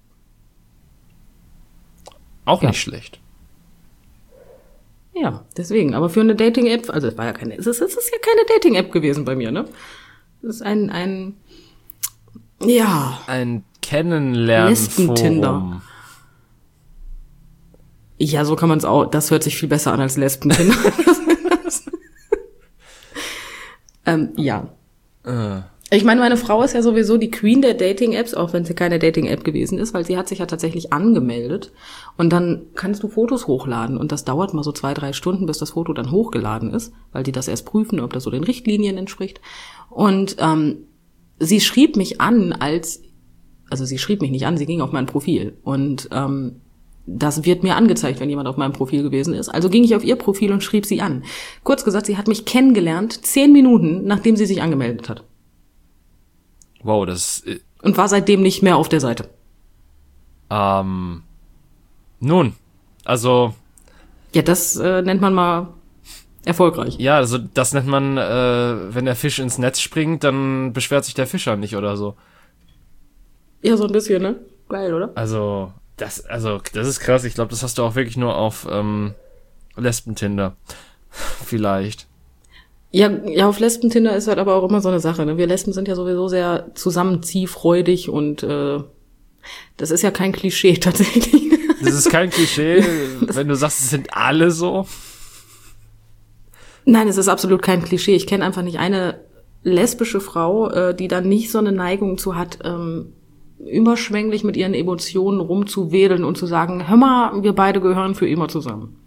Auch Ja. nicht schlecht. Ja, deswegen. Aber für eine Dating-App, also es ist ja keine Dating-App gewesen bei mir, ne? Es ist ein Ein Kennenlernen-Forum. Lesben-Tinder. Ja, so kann man es auch. Das hört sich viel besser an als Lesben-Tinder. Ja. Ich meine, meine Frau ist ja sowieso die Queen der Dating-Apps, auch wenn sie keine Dating-App gewesen ist, weil sie hat sich ja tatsächlich angemeldet. Und dann kannst du Fotos hochladen. Und das dauert mal so 2-3 Stunden, bis das Foto dann hochgeladen ist, weil die das erst prüfen, ob das so den Richtlinien entspricht. Und sie schrieb mich an sie schrieb mich nicht an, sie ging auf mein Profil. Und das wird mir angezeigt, wenn jemand auf meinem Profil gewesen ist. Also ging ich auf ihr Profil und schrieb sie an. Kurz gesagt, sie hat mich kennengelernt, 10 Minuten, nachdem sie sich angemeldet hat. Wow, das Und war seitdem nicht mehr auf der Seite. nun, also Ja, das nennt man mal erfolgreich. ja, also das nennt man, wenn der Fisch ins Netz springt, dann beschwert sich der Fischer nicht oder so. Ja, so ein bisschen, ne? Geil, oder? Also das ist krass. Ich glaube, das hast du auch wirklich nur auf Lesben-Tinder. Vielleicht. Ja, auf Lesben-Tinder ist halt aber auch immer so eine Sache, ne? Wir Lesben sind ja sowieso sehr zusammenziehfreudig und das ist ja kein Klischee tatsächlich. Das ist kein Klischee, wenn du sagst, es sind alle so. Nein, es ist absolut kein Klischee. Ich kenne einfach nicht eine lesbische Frau, die dann nicht so eine Neigung zu hat, überschwänglich mit ihren Emotionen rumzuwedeln und zu sagen, hör mal, wir beide gehören für immer zusammen.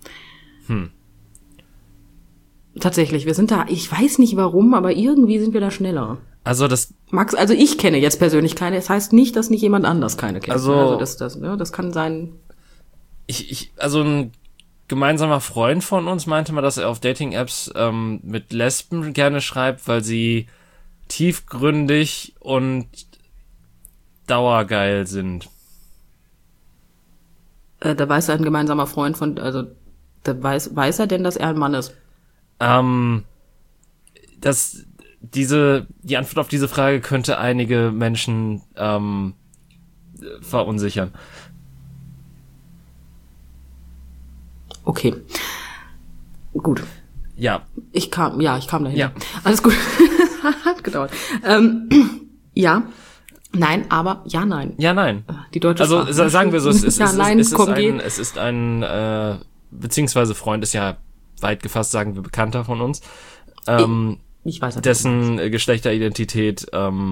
Tatsächlich, wir sind da, ich weiß nicht warum, aber irgendwie sind wir da schneller. Also Also ich kenne jetzt persönlich keine, es heißt nicht, dass nicht jemand anders keine kennt. Also das kann sein. Also ein gemeinsamer Freund von uns meinte mal, dass er auf Dating-Apps mit Lesben gerne schreibt, weil sie tiefgründig und dauergeil sind. Da weiß ein gemeinsamer Freund da weiß er denn, dass er ein Mann ist? Die Antwort auf diese Frage könnte einige Menschen verunsichern. Okay. Gut. Ja. Ich kam dahin. Ja. Alles gut. Hat gedauert. Ja. Nein, aber ja, nein. Ja, nein. Die deutsche Also Sprache. sagen wir so, es ja, nein, ist ein beziehungsweise Freund ist ja weit gefasst, sagen wir, Bekannter von uns, ich weiß nicht, dessen Geschlechteridentität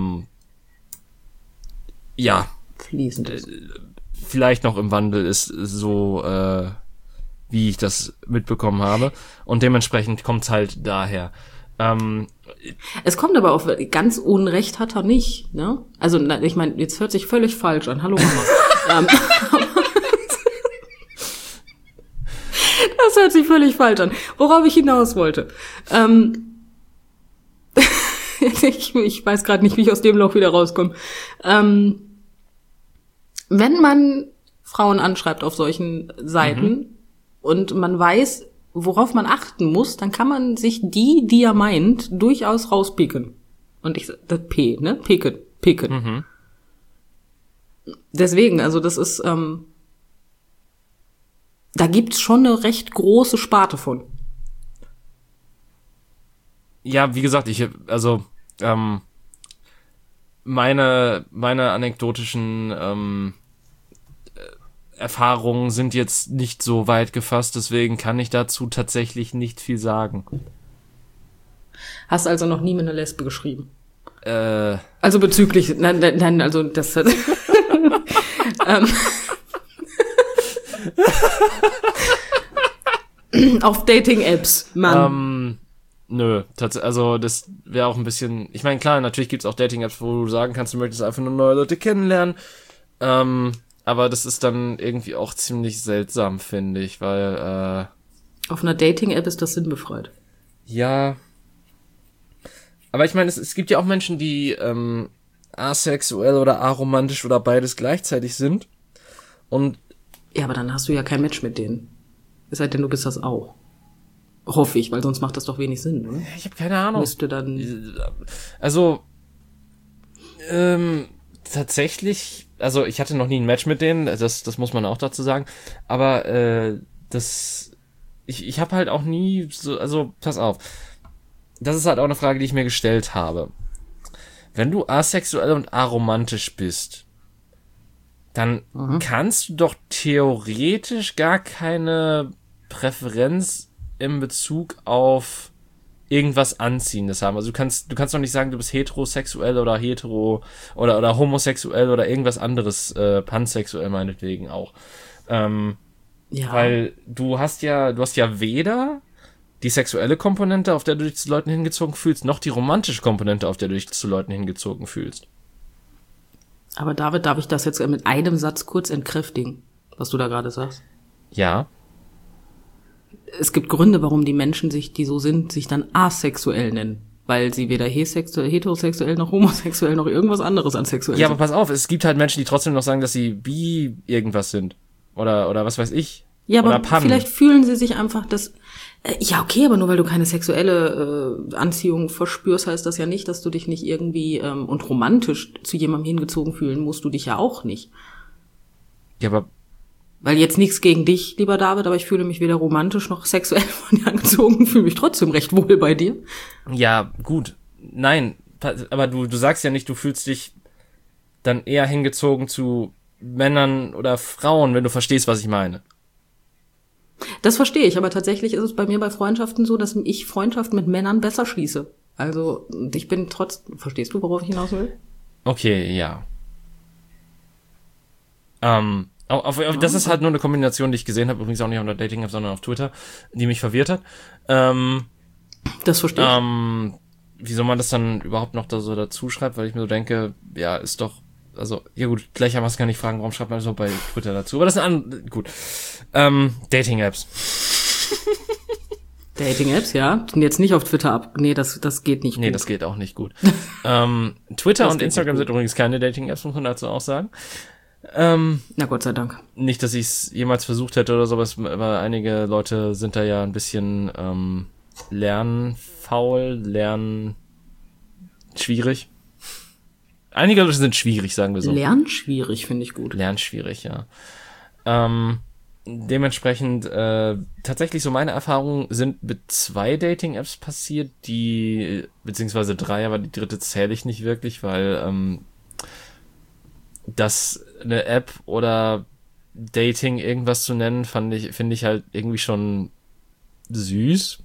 ja fließend ist. Vielleicht noch im Wandel ist, so wie ich das mitbekommen habe, und dementsprechend kommt's halt daher. Es kommt aber auf, ganz Unrecht hat er nicht, ne? Also, ich meine, jetzt hört sich völlig falsch an. Hallo Mama. Das hört sich völlig falsch an. Worauf ich hinaus wollte. Ich weiß gerade nicht, wie ich aus dem Loch wieder rauskomme. Wenn man Frauen anschreibt auf solchen Seiten und man weiß, worauf man achten muss, dann kann man sich die er meint, durchaus rauspicken. Und das P, ne? Picken. Deswegen, also das ist, da gibt's schon eine recht große Sparte von. Ja, wie gesagt, meine anekdotischen Erfahrungen sind jetzt nicht so weit gefasst, deswegen kann ich dazu tatsächlich nicht viel sagen. Hast also noch nie mit einer Lesbe geschrieben? Also bezüglich, nein, also das auf Dating-Apps, Mann. Nö, also das wäre auch ein bisschen, ich meine, klar, natürlich gibt's auch Dating-Apps, wo du sagen kannst, du möchtest einfach nur neue Leute kennenlernen, aber das ist dann irgendwie auch ziemlich seltsam, finde ich, weil auf einer Dating-App ist das sinnbefreit. Ja, aber ich meine, es gibt ja auch Menschen, die asexuell oder aromantisch oder beides gleichzeitig sind. Und Ja, aber dann hast du ja kein Match mit denen. Es sei denn, du bist das auch. Hoffe ich, weil sonst macht das doch wenig Sinn, oder? ich habe keine Ahnung. Müsste dann... Also, tatsächlich, also ich hatte noch nie ein Match mit denen, das muss man auch dazu sagen, aber ich habe halt auch nie so, also pass auf, das ist halt auch eine Frage, die ich mir gestellt habe. Wenn du asexuell und aromantisch bist, dann kannst du doch theoretisch gar keine Präferenz in Bezug auf irgendwas Anziehendes haben. Also du kannst doch nicht sagen, du bist heterosexuell oder oder homosexuell oder irgendwas anderes, pansexuell meinetwegen auch. Ja. Weil du hast ja weder die sexuelle Komponente, auf der du dich zu Leuten hingezogen fühlst, noch die romantische Komponente, auf der du dich zu Leuten hingezogen fühlst. Aber David, darf ich das jetzt mit einem Satz kurz entkräftigen, was du da gerade sagst? Ja. Es gibt Gründe, warum die Menschen, die so sind, sich dann asexuell nennen. Weil sie weder heterosexuell noch homosexuell noch irgendwas anderes an sexuell Ja, sind. aber pass auf, es gibt halt Menschen, die trotzdem noch sagen, dass sie bi irgendwas sind. Oder was weiß ich. Ja, Oder aber Pan. vielleicht fühlen sie sich einfach das... ja, okay, aber nur weil du keine sexuelle Anziehung verspürst, heißt das ja nicht, dass du dich nicht irgendwie und romantisch zu jemandem hingezogen fühlen musst du dich ja auch nicht. Ja, aber Weil jetzt nichts gegen dich, lieber David, aber ich fühle mich weder romantisch noch sexuell von dir angezogen, fühle mich trotzdem recht wohl bei dir. ja, gut. Nein, aber du sagst ja nicht, du fühlst dich dann eher hingezogen zu Männern oder Frauen, wenn du verstehst, was ich meine. Das verstehe ich, aber tatsächlich ist es bei mir bei Freundschaften so, dass ich Freundschaften mit Männern besser schließe. Also ich bin verstehst du, worauf ich hinaus will? Okay, ja. Das ist halt nur eine Kombination, die ich gesehen habe, übrigens auch nicht auf der Dating-App, sondern auf Twitter, die mich verwirrt hat. Das verstehe ich. Wieso man das dann überhaupt noch da so dazu schreibt, weil ich mir so denke, ja, ist doch, also, ja gut, gleichermaßen kann ich fragen, warum schreibt man das so bei Twitter dazu? Aber das ist gut. Dating-Apps. Dating-Apps, ja. Und jetzt nicht auf Twitter ab. Nee, das geht nicht gut. Nee, das geht auch nicht gut. Twitter Das und geht Instagram nicht sind übrigens keine Dating-Apps, muss man dazu auch sagen. Na Gott sei Dank. Nicht, dass ich es jemals versucht hätte oder sowas, aber einige Leute sind da ja ein bisschen lernfaul, schwierig. Einige Leute sind schwierig, sagen wir so. Lernschwierig finde ich gut. Lernschwierig, ja. Dementsprechend, tatsächlich so meine Erfahrungen sind mit 2 Dating-Apps passiert, beziehungsweise 3, aber die dritte zähle ich nicht wirklich, weil, das eine App oder Dating irgendwas zu nennen, finde ich halt irgendwie schon süß.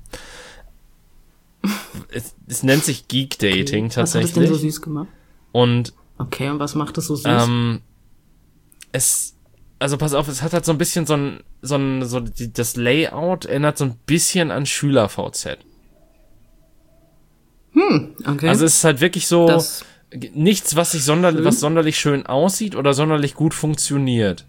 Es nennt sich Geek Dating Okay. Was hat tatsächlich. es denn so süß gemacht? Und Okay, und was macht es so süß? also pass auf, es hat halt so ein bisschen das Layout erinnert so ein bisschen an Schüler-VZ. Okay. Also es ist halt wirklich so Das- nichts, was sonderlich schön aussieht oder sonderlich gut funktioniert.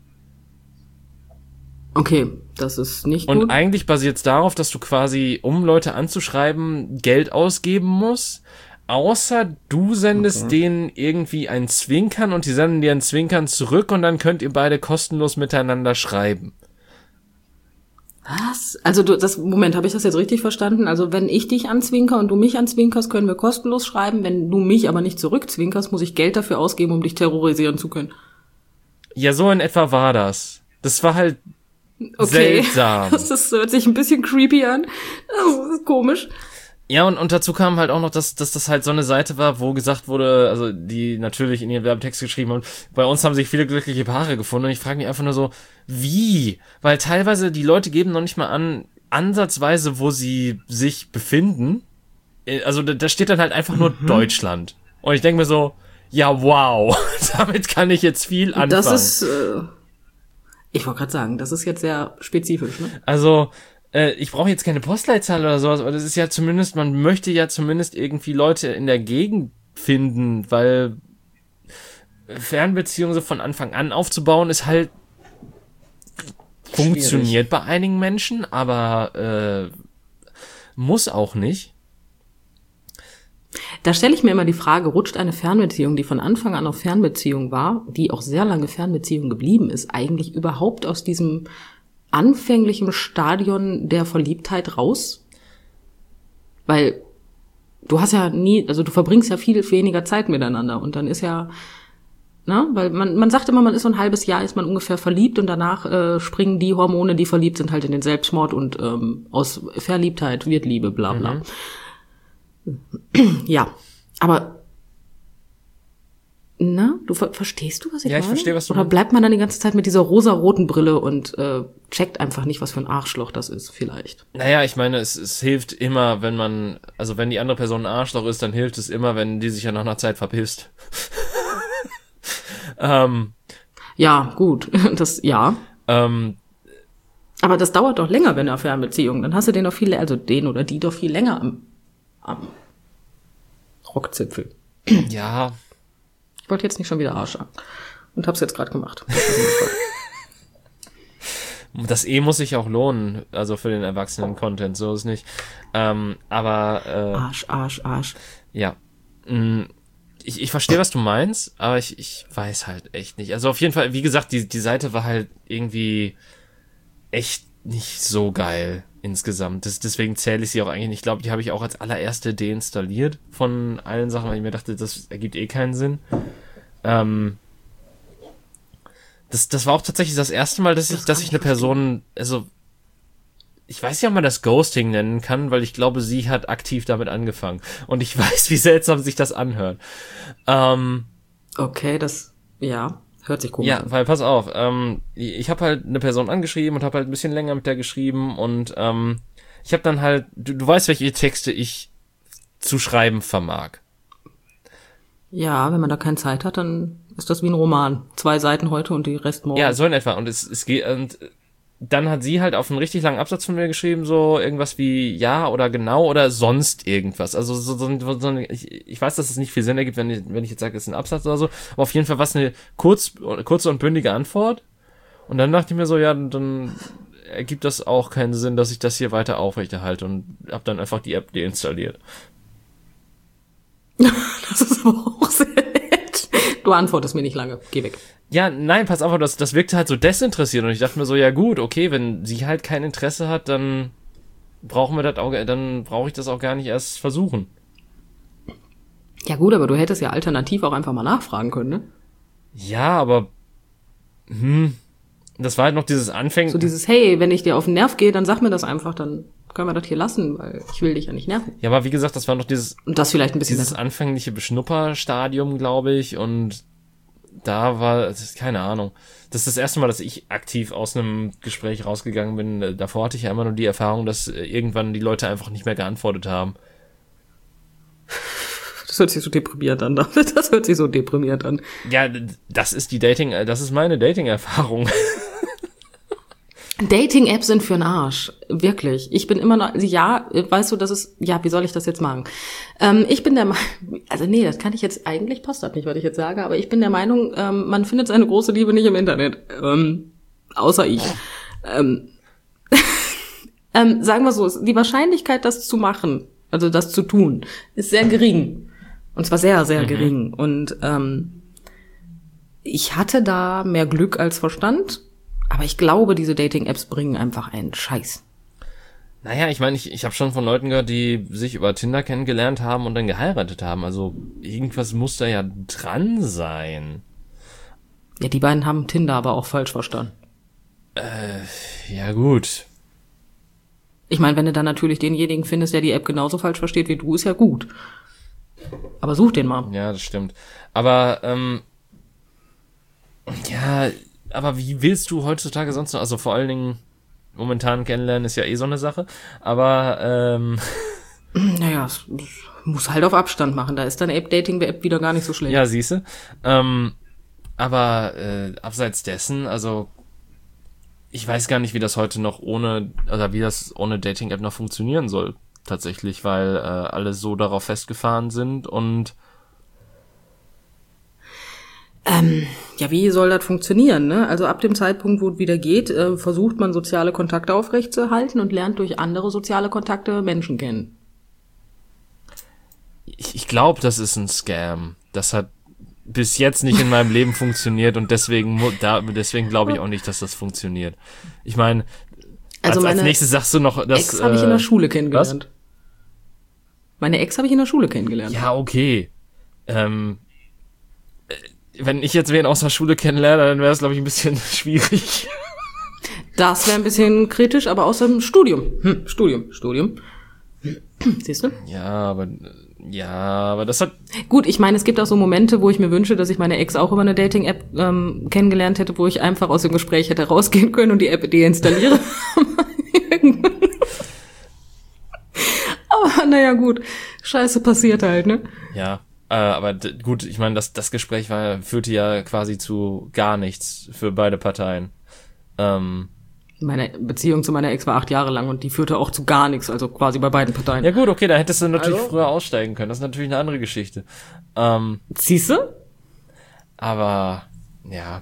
Okay, das ist nicht Und gut. eigentlich basiert es darauf, dass du quasi, um Leute anzuschreiben, Geld ausgeben musst. Außer du sendest denen irgendwie ein Zwinkern und die senden dir ein Zwinkern zurück und dann könnt ihr beide kostenlos miteinander schreiben. Was? Also Moment, habe ich das jetzt richtig verstanden? Also wenn ich dich anzwinker und du mich anzwinkerst, können wir kostenlos schreiben. Wenn du mich aber nicht zurückzwinkerst, muss ich Geld dafür ausgeben, um dich terrorisieren zu können. Ja, so in etwa war das. Das war halt seltsam. Das hört sich ein bisschen creepy an. Das ist komisch. Ja, und dazu kam halt auch noch, dass das halt so eine Seite war, wo gesagt wurde, also die natürlich in ihren Werbetext geschrieben haben, bei uns haben sich viele glückliche Paare gefunden und ich frage mich einfach nur so, wie? Weil teilweise die Leute geben noch nicht mal an, ansatzweise, wo sie sich befinden. Also da steht dann halt einfach nur Deutschland. Und ich denke mir so, ja wow, damit kann ich jetzt viel anfangen. Das ist, ich wollte gerade sagen, das ist jetzt sehr spezifisch, ne? Also, ich brauche jetzt keine Postleitzahl oder sowas, aber das ist ja zumindest, man möchte ja zumindest irgendwie Leute in der Gegend finden, weil Fernbeziehungen so von Anfang an aufzubauen ist halt funktioniert bei einigen Menschen, aber muss auch nicht. Da stelle ich mir immer die Frage, rutscht eine Fernbeziehung, die von Anfang an auf Fernbeziehung war, die auch sehr lange Fernbeziehung geblieben ist, eigentlich überhaupt aus diesem anfänglichen Stadion der Verliebtheit raus? Weil du hast ja nie, also du verbringst ja viel weniger Zeit miteinander und dann ist ja, ne, weil man sagt immer, man ist so ein halbes Jahr, ist man ungefähr verliebt und danach springen die Hormone, die verliebt sind, halt in den Selbstmord und aus Verliebtheit wird Liebe, bla bla. Ja, aber na, verstehst du, was ich meine? Ja, ich verstehe, was du meinst. Oder bleibt man dann die ganze Zeit mit dieser rosa-roten Brille und checkt einfach nicht, was für ein Arschloch das ist, vielleicht? Naja, ich meine, es hilft immer, wenn die andere Person ein Arschloch ist, dann hilft es immer, wenn die sich ja nach einer Zeit verpisst. Ja, gut, ja. Aber das dauert doch länger, wenn er Fernbeziehung. Dann hast du den oder die doch viel länger am Rockzipfel. Ja. Ich wollte jetzt nicht schon wieder Arsch an. Und hab's jetzt gerade gemacht. Das muss sich auch lohnen, also für den Erwachsenen-Content, so ist nicht. Aber Arsch. Ja. Ich verstehe, was du meinst, aber ich weiß halt echt nicht. Also auf jeden Fall, wie gesagt, die Seite war halt irgendwie echt nicht so geil insgesamt. Deswegen zähle ich sie auch eigentlich nicht. Ich glaube, die habe ich auch als allererste deinstalliert von allen Sachen, weil ich mir dachte, das ergibt eh keinen Sinn. Das war auch tatsächlich das erste Mal, dass ich eine Person, also ich weiß nicht, ob man das Ghosting nennen kann, weil ich glaube, sie hat aktiv damit angefangen. Und ich weiß, wie seltsam sich das anhört. Okay, hört sich komisch an. Ja, weil pass auf, ich habe halt eine Person angeschrieben und habe halt ein bisschen länger mit der geschrieben und ich habe dann halt, du weißt, welche Texte ich zu schreiben vermag. Ja, wenn man da keine Zeit hat, dann ist das wie ein Roman. 2 Seiten heute und die Rest morgen. Ja, so in etwa. Und es geht, und dann hat sie halt auf einen richtig langen Absatz von mir geschrieben, so irgendwas wie ja oder genau oder sonst irgendwas. Also ich weiß, dass es nicht viel Sinn ergibt, wenn ich jetzt sage, es ist ein Absatz oder so, aber auf jeden Fall war es eine kurze und bündige Antwort. Und dann dachte ich mir so, ja, dann ergibt das auch keinen Sinn, dass ich das hier weiter aufrechterhalte und habe dann einfach die App deinstalliert. Das ist aber auch sehr nett. Du antwortest mir nicht lange. Geh weg. Ja, nein, pass auf, das wirkte halt so desinteressiert und ich dachte mir so, ja gut, okay, wenn sie halt kein Interesse hat, dann brauche ich das auch gar nicht erst versuchen. Ja gut, aber du hättest ja alternativ auch einfach mal nachfragen können, ne? Ja, aber das war halt noch dieses Anfängen. So dieses, hey, wenn ich dir auf den Nerv gehe, dann sag mir das einfach, dann können wir das hier lassen, weil ich will dich ja nicht nerven. Ja, aber wie gesagt, das war noch und das vielleicht ein bisschen dieses anfängliche Beschnupperstadium, glaube ich, und da war, keine Ahnung. Das ist das erste Mal, dass ich aktiv aus einem Gespräch rausgegangen bin. Davor hatte ich ja immer nur die Erfahrung, dass irgendwann die Leute einfach nicht mehr geantwortet haben. Das hört sich so deprimierend an. Das hört sich so deprimierend an. Ja, das ist meine Dating-Erfahrung. Dating-Apps sind für 'n Arsch. Wirklich. Ich bin immer noch, ja, weißt du, wie soll ich das jetzt machen? Ich bin der Meinung, also nee, das kann ich jetzt, eigentlich passt das nicht, was ich jetzt sage, aber ich bin der Meinung, man findet seine große Liebe nicht im Internet. Außer ich. Sagen wir so, die Wahrscheinlichkeit, das zu machen, also das zu tun, ist sehr gering. Und zwar sehr, sehr gering. Und ich hatte da mehr Glück als Verstand. Aber ich glaube, diese Dating-Apps bringen einfach einen Scheiß. Naja, ich meine, ich habe schon von Leuten gehört, die sich über Tinder kennengelernt haben und dann geheiratet haben. Also irgendwas muss da ja dran sein. Ja, die beiden haben Tinder aber auch falsch verstanden. Ja gut. Ich meine, wenn du dann natürlich denjenigen findest, der die App genauso falsch versteht wie du, ist ja gut. Aber such den mal. Ja, das stimmt. Aber, ja... Aber wie willst du heutzutage sonst noch, also vor allen Dingen momentan kennenlernen ist ja eh so eine Sache, aber naja, es muss halt auf Abstand machen, da ist dann Dating-App wieder gar nicht so schlecht. Ja, siehste. Aber abseits dessen, also ich weiß gar nicht, wie das heute noch ohne Dating-App noch funktionieren soll, tatsächlich, weil alle so darauf festgefahren sind und ja, wie soll das funktionieren, ne? Also ab dem Zeitpunkt, wo es wieder geht, versucht man soziale Kontakte aufrechtzuerhalten und lernt durch andere soziale Kontakte Menschen kennen. Ich glaube, das ist ein Scam. Das hat bis jetzt nicht in meinem Leben funktioniert und deswegen glaube ich auch nicht, dass das funktioniert. Ich meine, Also als nächstes sagst du noch, dass Ex habe ich in der Schule kennengelernt. Meine Ex habe ich in der Schule kennengelernt. Ja, okay. Wenn ich jetzt wen aus der Schule kennenlerne, dann wäre es, glaube ich, ein bisschen schwierig. Das wäre ein bisschen kritisch, aber aus dem Studium. Studium. Siehst du? Ja, aber das hat... Gut, ich meine, es gibt auch so Momente, wo ich mir wünsche, dass ich meine Ex auch über eine Dating-App kennengelernt hätte, wo ich einfach aus dem Gespräch hätte rausgehen können und die App deinstalliere. Aber naja, gut. Scheiße passiert halt, ne? Ja, aber gut, ich meine, das Gespräch führte ja quasi zu gar nichts für beide Parteien. Meine Beziehung zu meiner Ex war 8 Jahre lang und die führte auch zu gar nichts, also quasi bei beiden Parteien. Ja gut, okay, da hättest du natürlich früher aussteigen können. Das ist natürlich eine andere Geschichte. Siehst du? Aber, ja.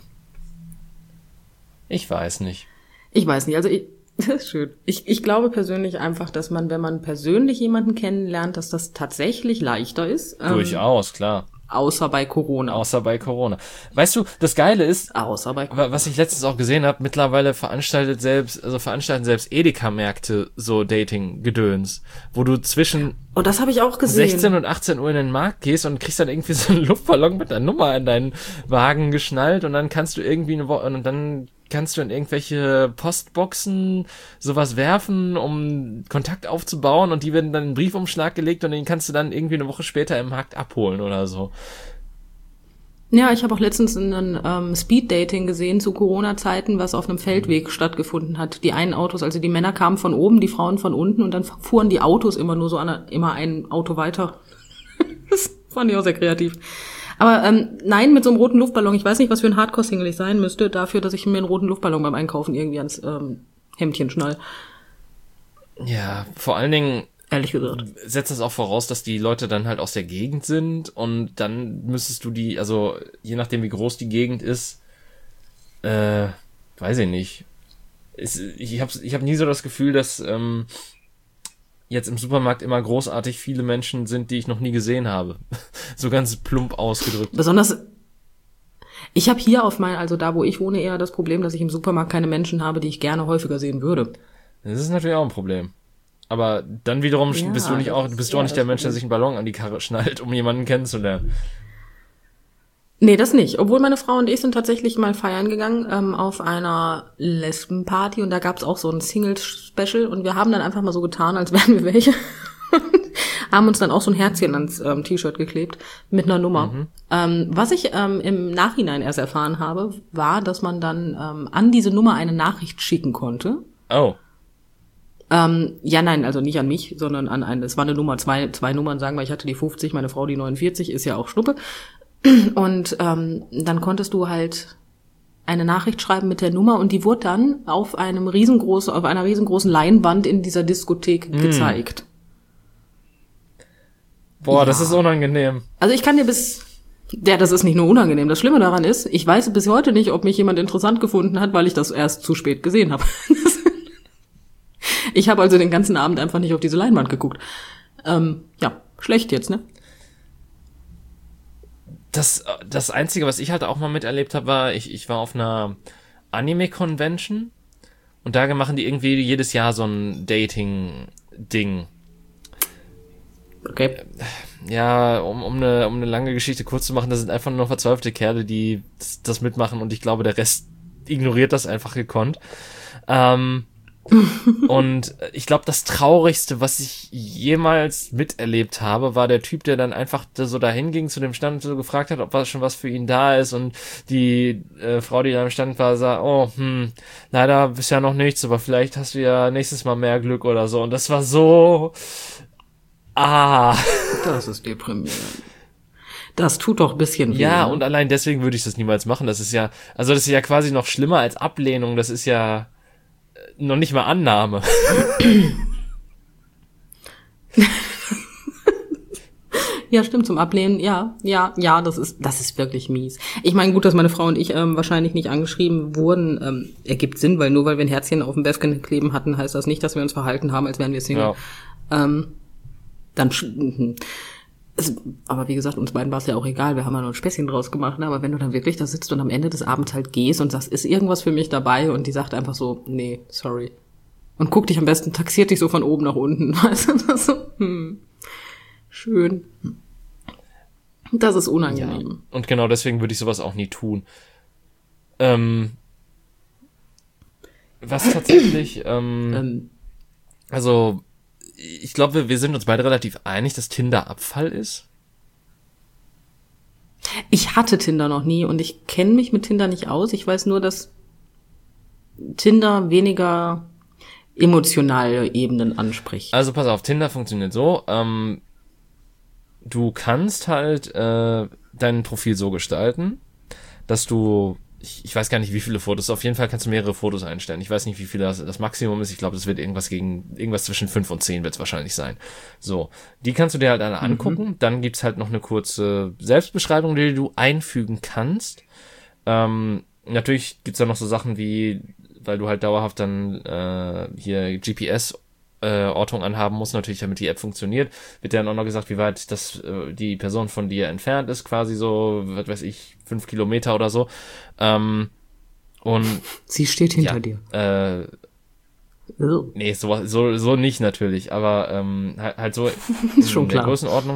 Ich weiß nicht. Also das ist schön. Ich glaube persönlich einfach, dass man, wenn man persönlich jemanden kennenlernt, dass das tatsächlich leichter ist. Durchaus, klar. Außer bei Corona. Weißt du, das Geile ist, Außer bei Corona. was ich letztens auch gesehen habe, mittlerweile veranstalten selbst Edeka-Märkte so Dating-Gedöns, wo du zwischen das habe ich auch gesehen. 16 und 18 Uhr in den Markt gehst und kriegst dann irgendwie so einen Luftballon mit einer Nummer an deinen Wagen geschnallt und dann kannst du irgendwie kannst du in irgendwelche Postboxen sowas werfen, um Kontakt aufzubauen und die werden dann in einen Briefumschlag gelegt und den kannst du dann irgendwie eine Woche später im Markt abholen oder so. Ja, ich habe auch letztens ein Speed-Dating gesehen zu Corona-Zeiten, was auf einem Feldweg stattgefunden hat. Die einen Autos, also die Männer kamen von oben, die Frauen von unten und dann fuhren die Autos immer nur so immer ein Auto weiter. Das fand ich auch sehr kreativ. Aber nein, mit so einem roten Luftballon, ich weiß nicht, was für ein Hardcore-Single ich sein müsste, dafür, dass ich mir einen roten Luftballon beim Einkaufen irgendwie ans Hemdchen schnall. Ja, vor allen Dingen ehrlich gesagt setzt das auch voraus, dass die Leute dann halt aus der Gegend sind und dann müsstest du also je nachdem wie groß die Gegend ist, weiß ich nicht. Ich hab nie so das Gefühl, dass jetzt im Supermarkt immer großartig viele Menschen sind, die ich noch nie gesehen habe. So ganz plump ausgedrückt. Besonders, ich habe hier also da, wo ich wohne, eher das Problem, dass ich im Supermarkt keine Menschen habe, die ich gerne häufiger sehen würde. Das ist natürlich auch ein Problem. Aber dann wiederum bist du auch nicht der Mensch, der sich einen Ballon an die Karre schnallt, um jemanden kennenzulernen. Nee, das nicht. Obwohl meine Frau und ich sind tatsächlich mal feiern gegangen auf einer Lesbenparty und da gab's auch so ein Single-Special und wir haben dann einfach mal so getan, als wären wir welche. Haben uns dann auch so ein Herzchen ans T-Shirt geklebt mit einer Nummer. Was ich im Nachhinein erst erfahren habe, war, dass man dann an diese Nummer eine Nachricht schicken konnte. Oh. Ja, nein, also nicht an mich, sondern an es war eine Nummer, zwei Nummern, sagen wir, ich hatte die 50, meine Frau die 49, ist ja auch Schnuppe. Und dann konntest du halt eine Nachricht schreiben mit der Nummer und die wurde dann auf einer riesengroßen Leinwand in dieser Diskothek gezeigt. Boah, ja. Das ist unangenehm. Also ich kann dir das ist nicht nur unangenehm. Das Schlimme daran ist, ich weiß bis heute nicht, ob mich jemand interessant gefunden hat, weil ich das erst zu spät gesehen habe. Ich habe also den ganzen Abend einfach nicht auf diese Leinwand geguckt. Ja, schlecht jetzt, ne? Das Einzige, was ich halt auch mal miterlebt habe, war, ich war auf einer Anime-Convention und da machen die irgendwie jedes Jahr so ein Dating-Ding. Okay. Ja, um eine lange Geschichte kurz zu machen, das sind einfach nur verzweifelte Kerle, die das mitmachen und ich glaube, der Rest ignoriert das einfach gekonnt. Und ich glaube, das Traurigste, was ich jemals miterlebt habe, war der Typ, der dann einfach so dahin ging zu dem Stand und so gefragt hat, ob schon was für ihn da ist und die Frau, die da am Stand war, sah, leider bisher noch nichts, aber vielleicht hast du ja nächstes Mal mehr Glück oder so und das war so Das ist deprimierend. Das tut doch ein bisschen weh. Ja, und allein deswegen würde ich das niemals machen. Das ist ja quasi noch schlimmer als Ablehnung. Das ist ja noch nicht mal Annahme. Ja, stimmt, zum Ablehnen, ja, das ist wirklich mies. Ich meine, gut, dass meine Frau und ich wahrscheinlich nicht angeschrieben wurden, ergibt Sinn, weil nur weil wir ein Herzchen auf dem Befken kleben hatten, heißt das nicht, dass wir uns verhalten haben, als wären wir Single. Ja. Aber wie gesagt, uns beiden war es ja auch egal, wir haben ja nur ein Späßchen draus gemacht, ne? Aber wenn du dann wirklich da sitzt und am Ende des Abends halt gehst und sagst, ist irgendwas für mich dabei, und die sagt einfach so, nee, sorry. Und guckt dich am besten, taxiert dich so von oben nach unten, weißt du, das so, schön. Das ist unangenehm. Ja. Und genau deswegen würde ich sowas auch nie tun. Was tatsächlich, also, ich glaube, wir sind uns beide relativ einig, dass Tinder Abfall ist. Ich hatte Tinder noch nie und ich kenne mich mit Tinder nicht aus. Ich weiß nur, dass Tinder weniger emotionale Ebenen anspricht. Also pass auf, Tinder funktioniert so, du kannst halt dein Profil so gestalten, dass du, ich weiß gar nicht, wie viele Fotos, auf jeden Fall kannst du mehrere Fotos einstellen. Ich weiß nicht, wie viel das Maximum ist. Ich glaube, das wird irgendwas zwischen 5 und 10 wird es wahrscheinlich sein. So, die kannst du dir halt alle angucken. Dann gibt's halt noch eine kurze Selbstbeschreibung, die du einfügen kannst. Natürlich gibt's da noch so Sachen wie, weil du halt dauerhaft dann hier GPS Ortung anhaben musst, natürlich, damit die App funktioniert, wird dann auch noch gesagt, wie weit die Person von dir entfernt ist, quasi so, was weiß ich, 5 Kilometer oder so. Und sie steht hinter dir. Nee, so nicht natürlich, aber halt so ist schon in der klar. Größenordnung.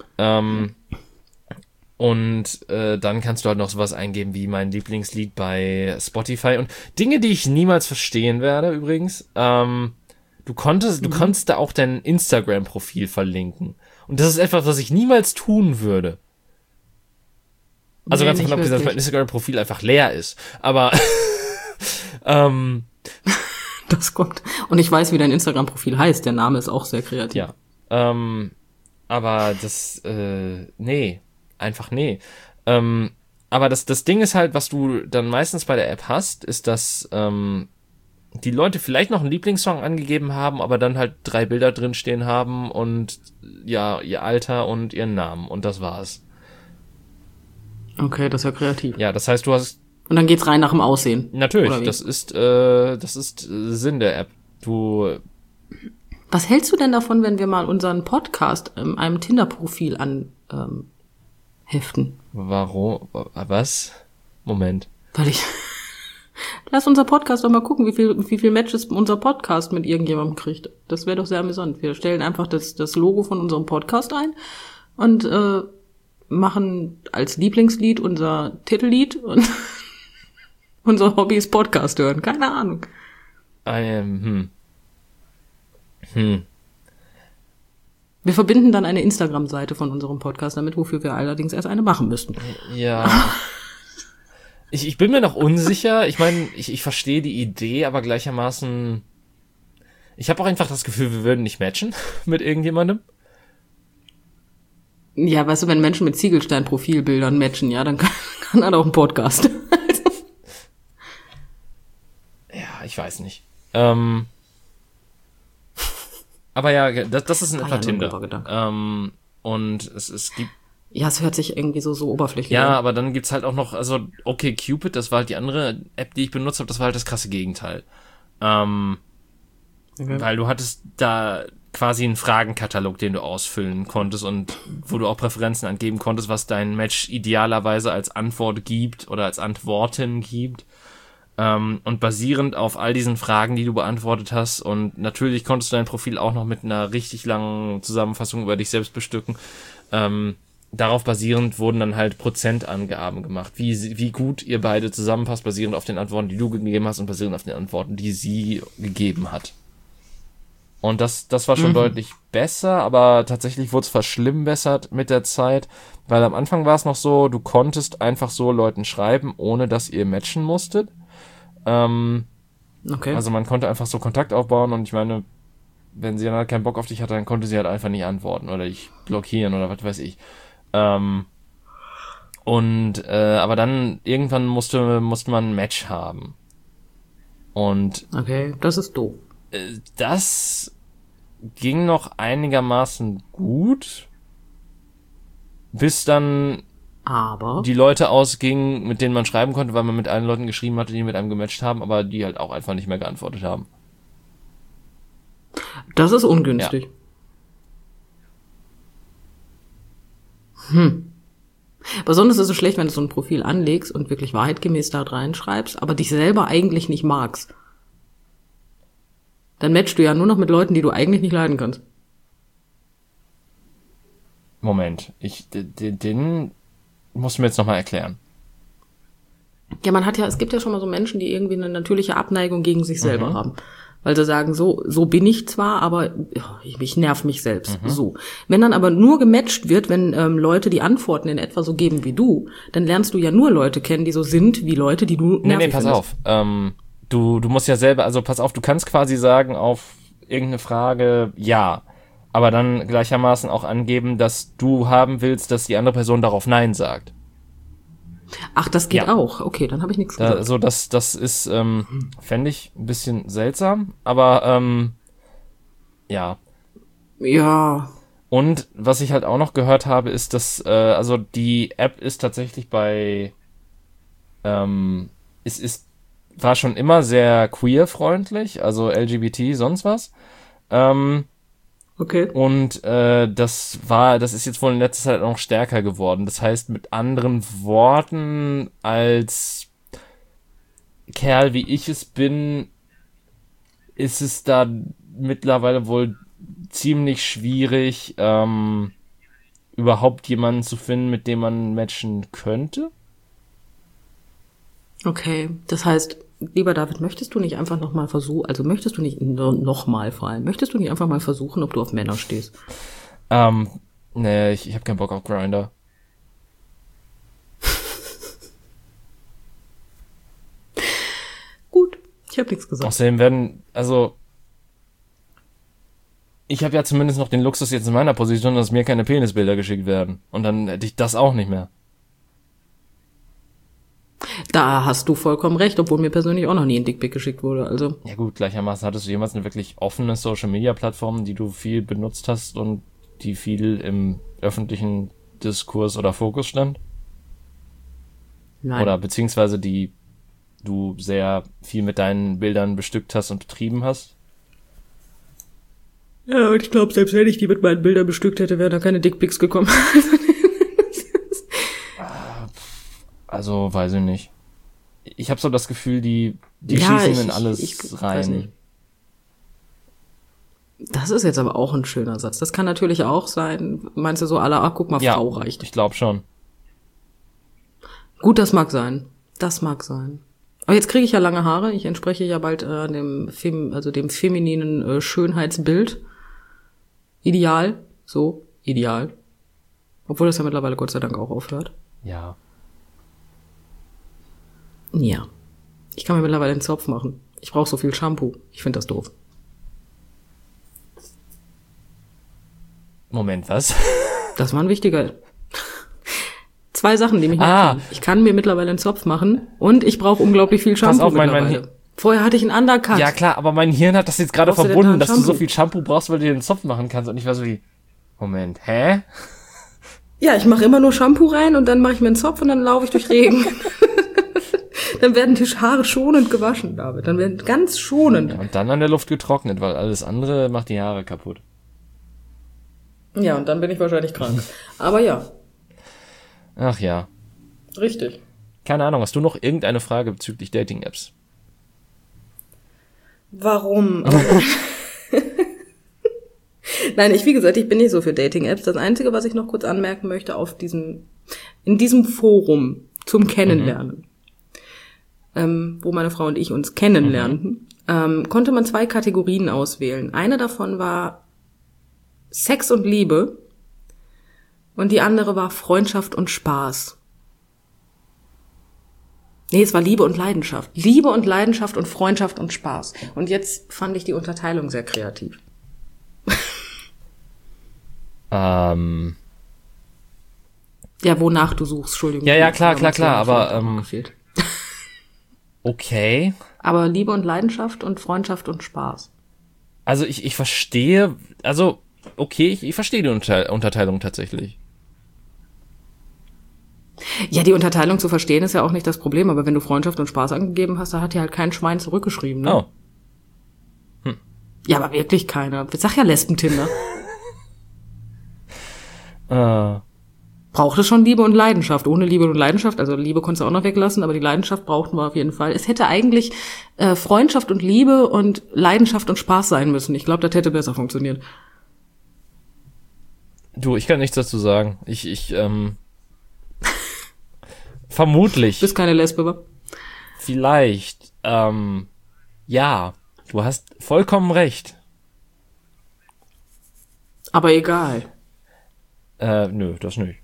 Und dann kannst du halt noch sowas eingeben wie mein Lieblingslied bei Spotify und Dinge, die ich niemals verstehen werde übrigens. Du konntest da auch dein Instagram-Profil verlinken. Und das ist etwas, was ich niemals tun würde. Also ganz davon abgesehen, dass mein Instagram-Profil einfach leer ist. Aber das kommt. Und ich weiß, wie dein Instagram-Profil heißt. Der Name ist auch sehr kreativ. Ja. Aber das, nee. Einfach nee. Aber das Ding ist halt, was du dann meistens bei der App hast, ist, dass die Leute vielleicht noch einen Lieblingssong angegeben haben, aber dann halt 3 Bilder drin stehen haben und ja, ihr Alter und ihren Namen und das war's. Okay, das ist ja kreativ. Ja, das heißt, du hast... Und dann geht's rein nach dem Aussehen. Natürlich, das ist Sinn der App. Was hältst du denn davon, wenn wir mal unseren Podcast einem Tinder-Profil heften? Warum? Was? Moment. Weil lass unser Podcast doch mal gucken, wie viel Matches unser Podcast mit irgendjemandem kriegt. Das wäre doch sehr amüsant. Wir stellen einfach das Logo von unserem Podcast ein und machen als Lieblingslied unser Titellied und unser Hobby ist Podcast hören. Keine Ahnung. Wir verbinden dann eine Instagram-Seite von unserem Podcast damit, wofür wir allerdings erst eine machen müssten. Ja. Ich bin mir noch unsicher. Ich meine, ich verstehe die Idee, aber gleichermaßen... Ich habe auch einfach das Gefühl, wir würden nicht matchen mit irgendjemandem. Ja, weißt du, wenn Menschen mit Ziegelstein-Profilbildern matchen, ja, dann kann er auch einen Podcast. Ja, ich weiß nicht. Aber ja, das ist in etwa Tinder. Und es gibt... Ja, es hört sich irgendwie so oberflächlich an. Ja, an. aber dann gibt's halt auch noch, also OkCupid, das war halt die andere App, die ich benutzt habe, das war halt das krasse Gegenteil. Okay. Weil du hattest da quasi einen Fragenkatalog, den du ausfüllen konntest und wo du auch Präferenzen angeben konntest, was dein Match idealerweise als Antwort gibt oder als Antworten gibt. Und basierend auf all diesen Fragen, die du beantwortet hast, und natürlich konntest du dein Profil auch noch mit einer richtig langen Zusammenfassung über dich selbst bestücken, darauf basierend wurden dann halt Prozentangaben gemacht, wie gut ihr beide zusammenpasst, basierend auf den Antworten, die du gegeben hast und basierend auf den Antworten, die sie gegeben hat. Und das war schon deutlich besser, aber tatsächlich wurde es verschlimmbessert mit der Zeit, weil am Anfang war es noch so, du konntest einfach so Leuten schreiben, ohne dass ihr matchen musstet. Okay. Also man konnte einfach so Kontakt aufbauen und ich meine, wenn sie dann halt keinen Bock auf dich hatte, dann konnte sie halt einfach nicht antworten oder dich blockieren oder was weiß ich. Aber dann irgendwann musste man ein Match haben. Und okay, das ist doof. Das ging noch einigermaßen gut, bis dann die Leute ausgingen, mit denen man schreiben konnte, weil man mit allen Leuten geschrieben hatte, die mit einem gematcht haben, aber die halt auch einfach nicht mehr geantwortet haben. Das ist ungünstig. Besonders ist es schlecht, wenn du so ein Profil anlegst und wirklich wahrheitgemäß da reinschreibst, aber dich selber eigentlich nicht magst. Dann matchst du ja nur noch mit Leuten, die du eigentlich nicht leiden kannst. Moment, den musst du mir jetzt nochmal erklären. Ja, es gibt ja schon mal so Menschen, die irgendwie eine natürliche Abneigung gegen sich selber haben. Weil sie sagen, so bin ich zwar, aber ich nerv mich selbst. So. Wenn dann aber nur gematcht wird, wenn Leute die Antworten in etwa so geben wie du, dann lernst du ja nur Leute kennen, die so sind wie Leute, die du nervig pass findest. auf. Du musst ja selber, also pass auf, du kannst quasi sagen auf irgendeine Frage ja, aber dann gleichermaßen auch angeben, dass du haben willst, dass die andere Person darauf Nein sagt. Ach, das geht auch. Okay, dann habe ich nichts gesagt. Also das ist, fände ich ein bisschen seltsam, aber ja. Ja. Und was ich halt auch noch gehört habe, ist, dass also die App ist tatsächlich war schon immer sehr queer-freundlich, also LGBT, sonst was. Okay. Und das ist jetzt wohl in letzter Zeit noch stärker geworden. Das heißt, mit anderen Worten, als Kerl wie ich es bin, ist es da mittlerweile wohl ziemlich schwierig, überhaupt jemanden zu finden, mit dem man matchen könnte. Okay, das heißt, lieber David, möchtest du nicht einfach nochmal versuchen, also möchtest du nicht nochmal vor allem, möchtest du nicht einfach mal versuchen, ob du auf Männer stehst? Nee, ich habe keinen Bock auf Grindr. Gut, ich habe nichts gesagt. Außerdem ich habe ja zumindest noch den Luxus jetzt in meiner Position, dass mir keine Penisbilder geschickt werden. Und dann hätte ich das auch nicht mehr. Da hast du vollkommen recht, obwohl mir persönlich auch noch nie ein Dickpick geschickt wurde, also. Ja gut, gleichermaßen hattest du jemals eine wirklich offene Social-Media-Plattform, die du viel benutzt hast und die viel im öffentlichen Diskurs oder Fokus stand? Nein. Oder beziehungsweise die du sehr viel mit deinen Bildern bestückt hast und betrieben hast? Ja, und ich glaube, selbst wenn ich die mit meinen Bildern bestückt hätte, wären da keine Dickpics gekommen. Also, weiß ich nicht. Ich habe so das Gefühl, die Ja, schießen in alles weiß nicht. rein. Das ist jetzt aber auch ein schöner Satz. Das kann natürlich auch sein. Meinst du so à la, guck mal, Ja, Frau reicht. ich glaube schon. Gut, das mag sein. Das mag sein. Aber jetzt kriege ich ja lange Haare. Ich entspreche ja bald dem femininen Schönheitsbild. Ideal. So, ideal. Obwohl das ja mittlerweile Gott sei Dank auch aufhört. Ja. Ja. Ich kann mir mittlerweile einen Zopf machen. Ich brauche so viel Shampoo. Ich finde das doof. Moment, was? Das war ein wichtiger. 2 Sachen, die mich nerven. Ich kann mir mittlerweile einen Zopf machen und ich brauche unglaublich viel Shampoo Pass auf, mittlerweile. Vorher hatte ich einen Undercut. Ja klar, aber mein Hirn hat das jetzt gerade Brauchst du denn verbunden, da dass du so Shampoo? viel Shampoo brauchst, weil du dir den Zopf machen kannst. Und ich war so wie, Moment, hä? Ja, ich mache immer nur Shampoo rein und dann mache ich mir einen Zopf und dann laufe ich durch Regen. Dann werden die Haare schonend gewaschen, David. Dann werden ganz schonend. Ja, und dann an der Luft getrocknet, weil alles andere macht die Haare kaputt. Ja, und dann bin ich wahrscheinlich krank. Aber ja, Ach ja. richtig. Keine Ahnung, hast du noch irgendeine Frage bezüglich Dating-Apps? Warum? Nein, wie gesagt, ich bin nicht so für Dating-Apps. Das Einzige, was ich noch kurz anmerken möchte, in diesem Forum zum Kennenlernen, wo meine Frau und ich uns kennenlernten, konnte man 2 Kategorien auswählen. Eine davon war Sex und Liebe und die andere war Freundschaft und Spaß. Nee, es war Liebe und Leidenschaft. Liebe und Leidenschaft und Freundschaft und Spaß. Und jetzt fand ich die Unterteilung sehr kreativ. Ja, Ja, wonach du suchst, Entschuldigung. klar, aber gefehlt. okay. Aber Liebe und Leidenschaft und Freundschaft und Spaß. Also ich verstehe, also okay, ich verstehe die Unterteilung tatsächlich. Ja, die Unterteilung zu verstehen ist ja auch nicht das Problem, aber wenn du Freundschaft und Spaß angegeben hast, da hat ja halt kein Schwein zurückgeschrieben, ne? Oh. Ja, aber wirklich keiner. Ich sag ja Lesbentinder. brauchte schon Liebe und Leidenschaft. Ohne Liebe und Leidenschaft, also Liebe konntest du auch noch weglassen, aber die Leidenschaft brauchten wir auf jeden Fall. Es hätte eigentlich Freundschaft und Liebe und Leidenschaft und Spaß sein müssen. Ich glaube, das hätte besser funktioniert. Du, ich kann nichts dazu sagen. Vermutlich. Du bist keine Lesbe, wa? Vielleicht. Ja, du hast vollkommen recht. Aber egal. Nö, das nicht.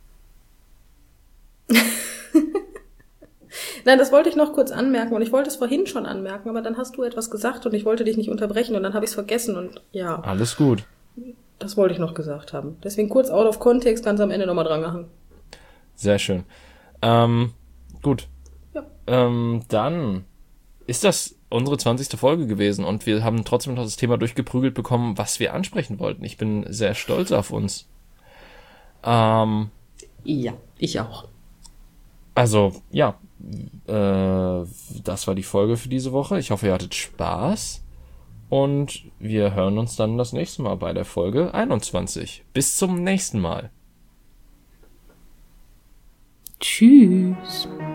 Nein, das wollte ich noch kurz anmerken und ich wollte es vorhin schon anmerken, aber dann hast du etwas gesagt und ich wollte dich nicht unterbrechen und dann habe ich es vergessen und ja. Alles gut. Das wollte ich noch gesagt haben. Deswegen kurz out of context, ganz am Ende nochmal drangehangen. Sehr schön. Gut. Ja. Dann ist das unsere 20. Folge gewesen und wir haben trotzdem noch das Thema durchgeprügelt bekommen, was wir ansprechen wollten. Ich bin sehr stolz auf uns. Ja, ich auch. Also, ja, das war die Folge für diese Woche. Ich hoffe, ihr hattet Spaß und wir hören uns dann das nächste Mal bei der Folge 21. Bis zum nächsten Mal. Tschüss.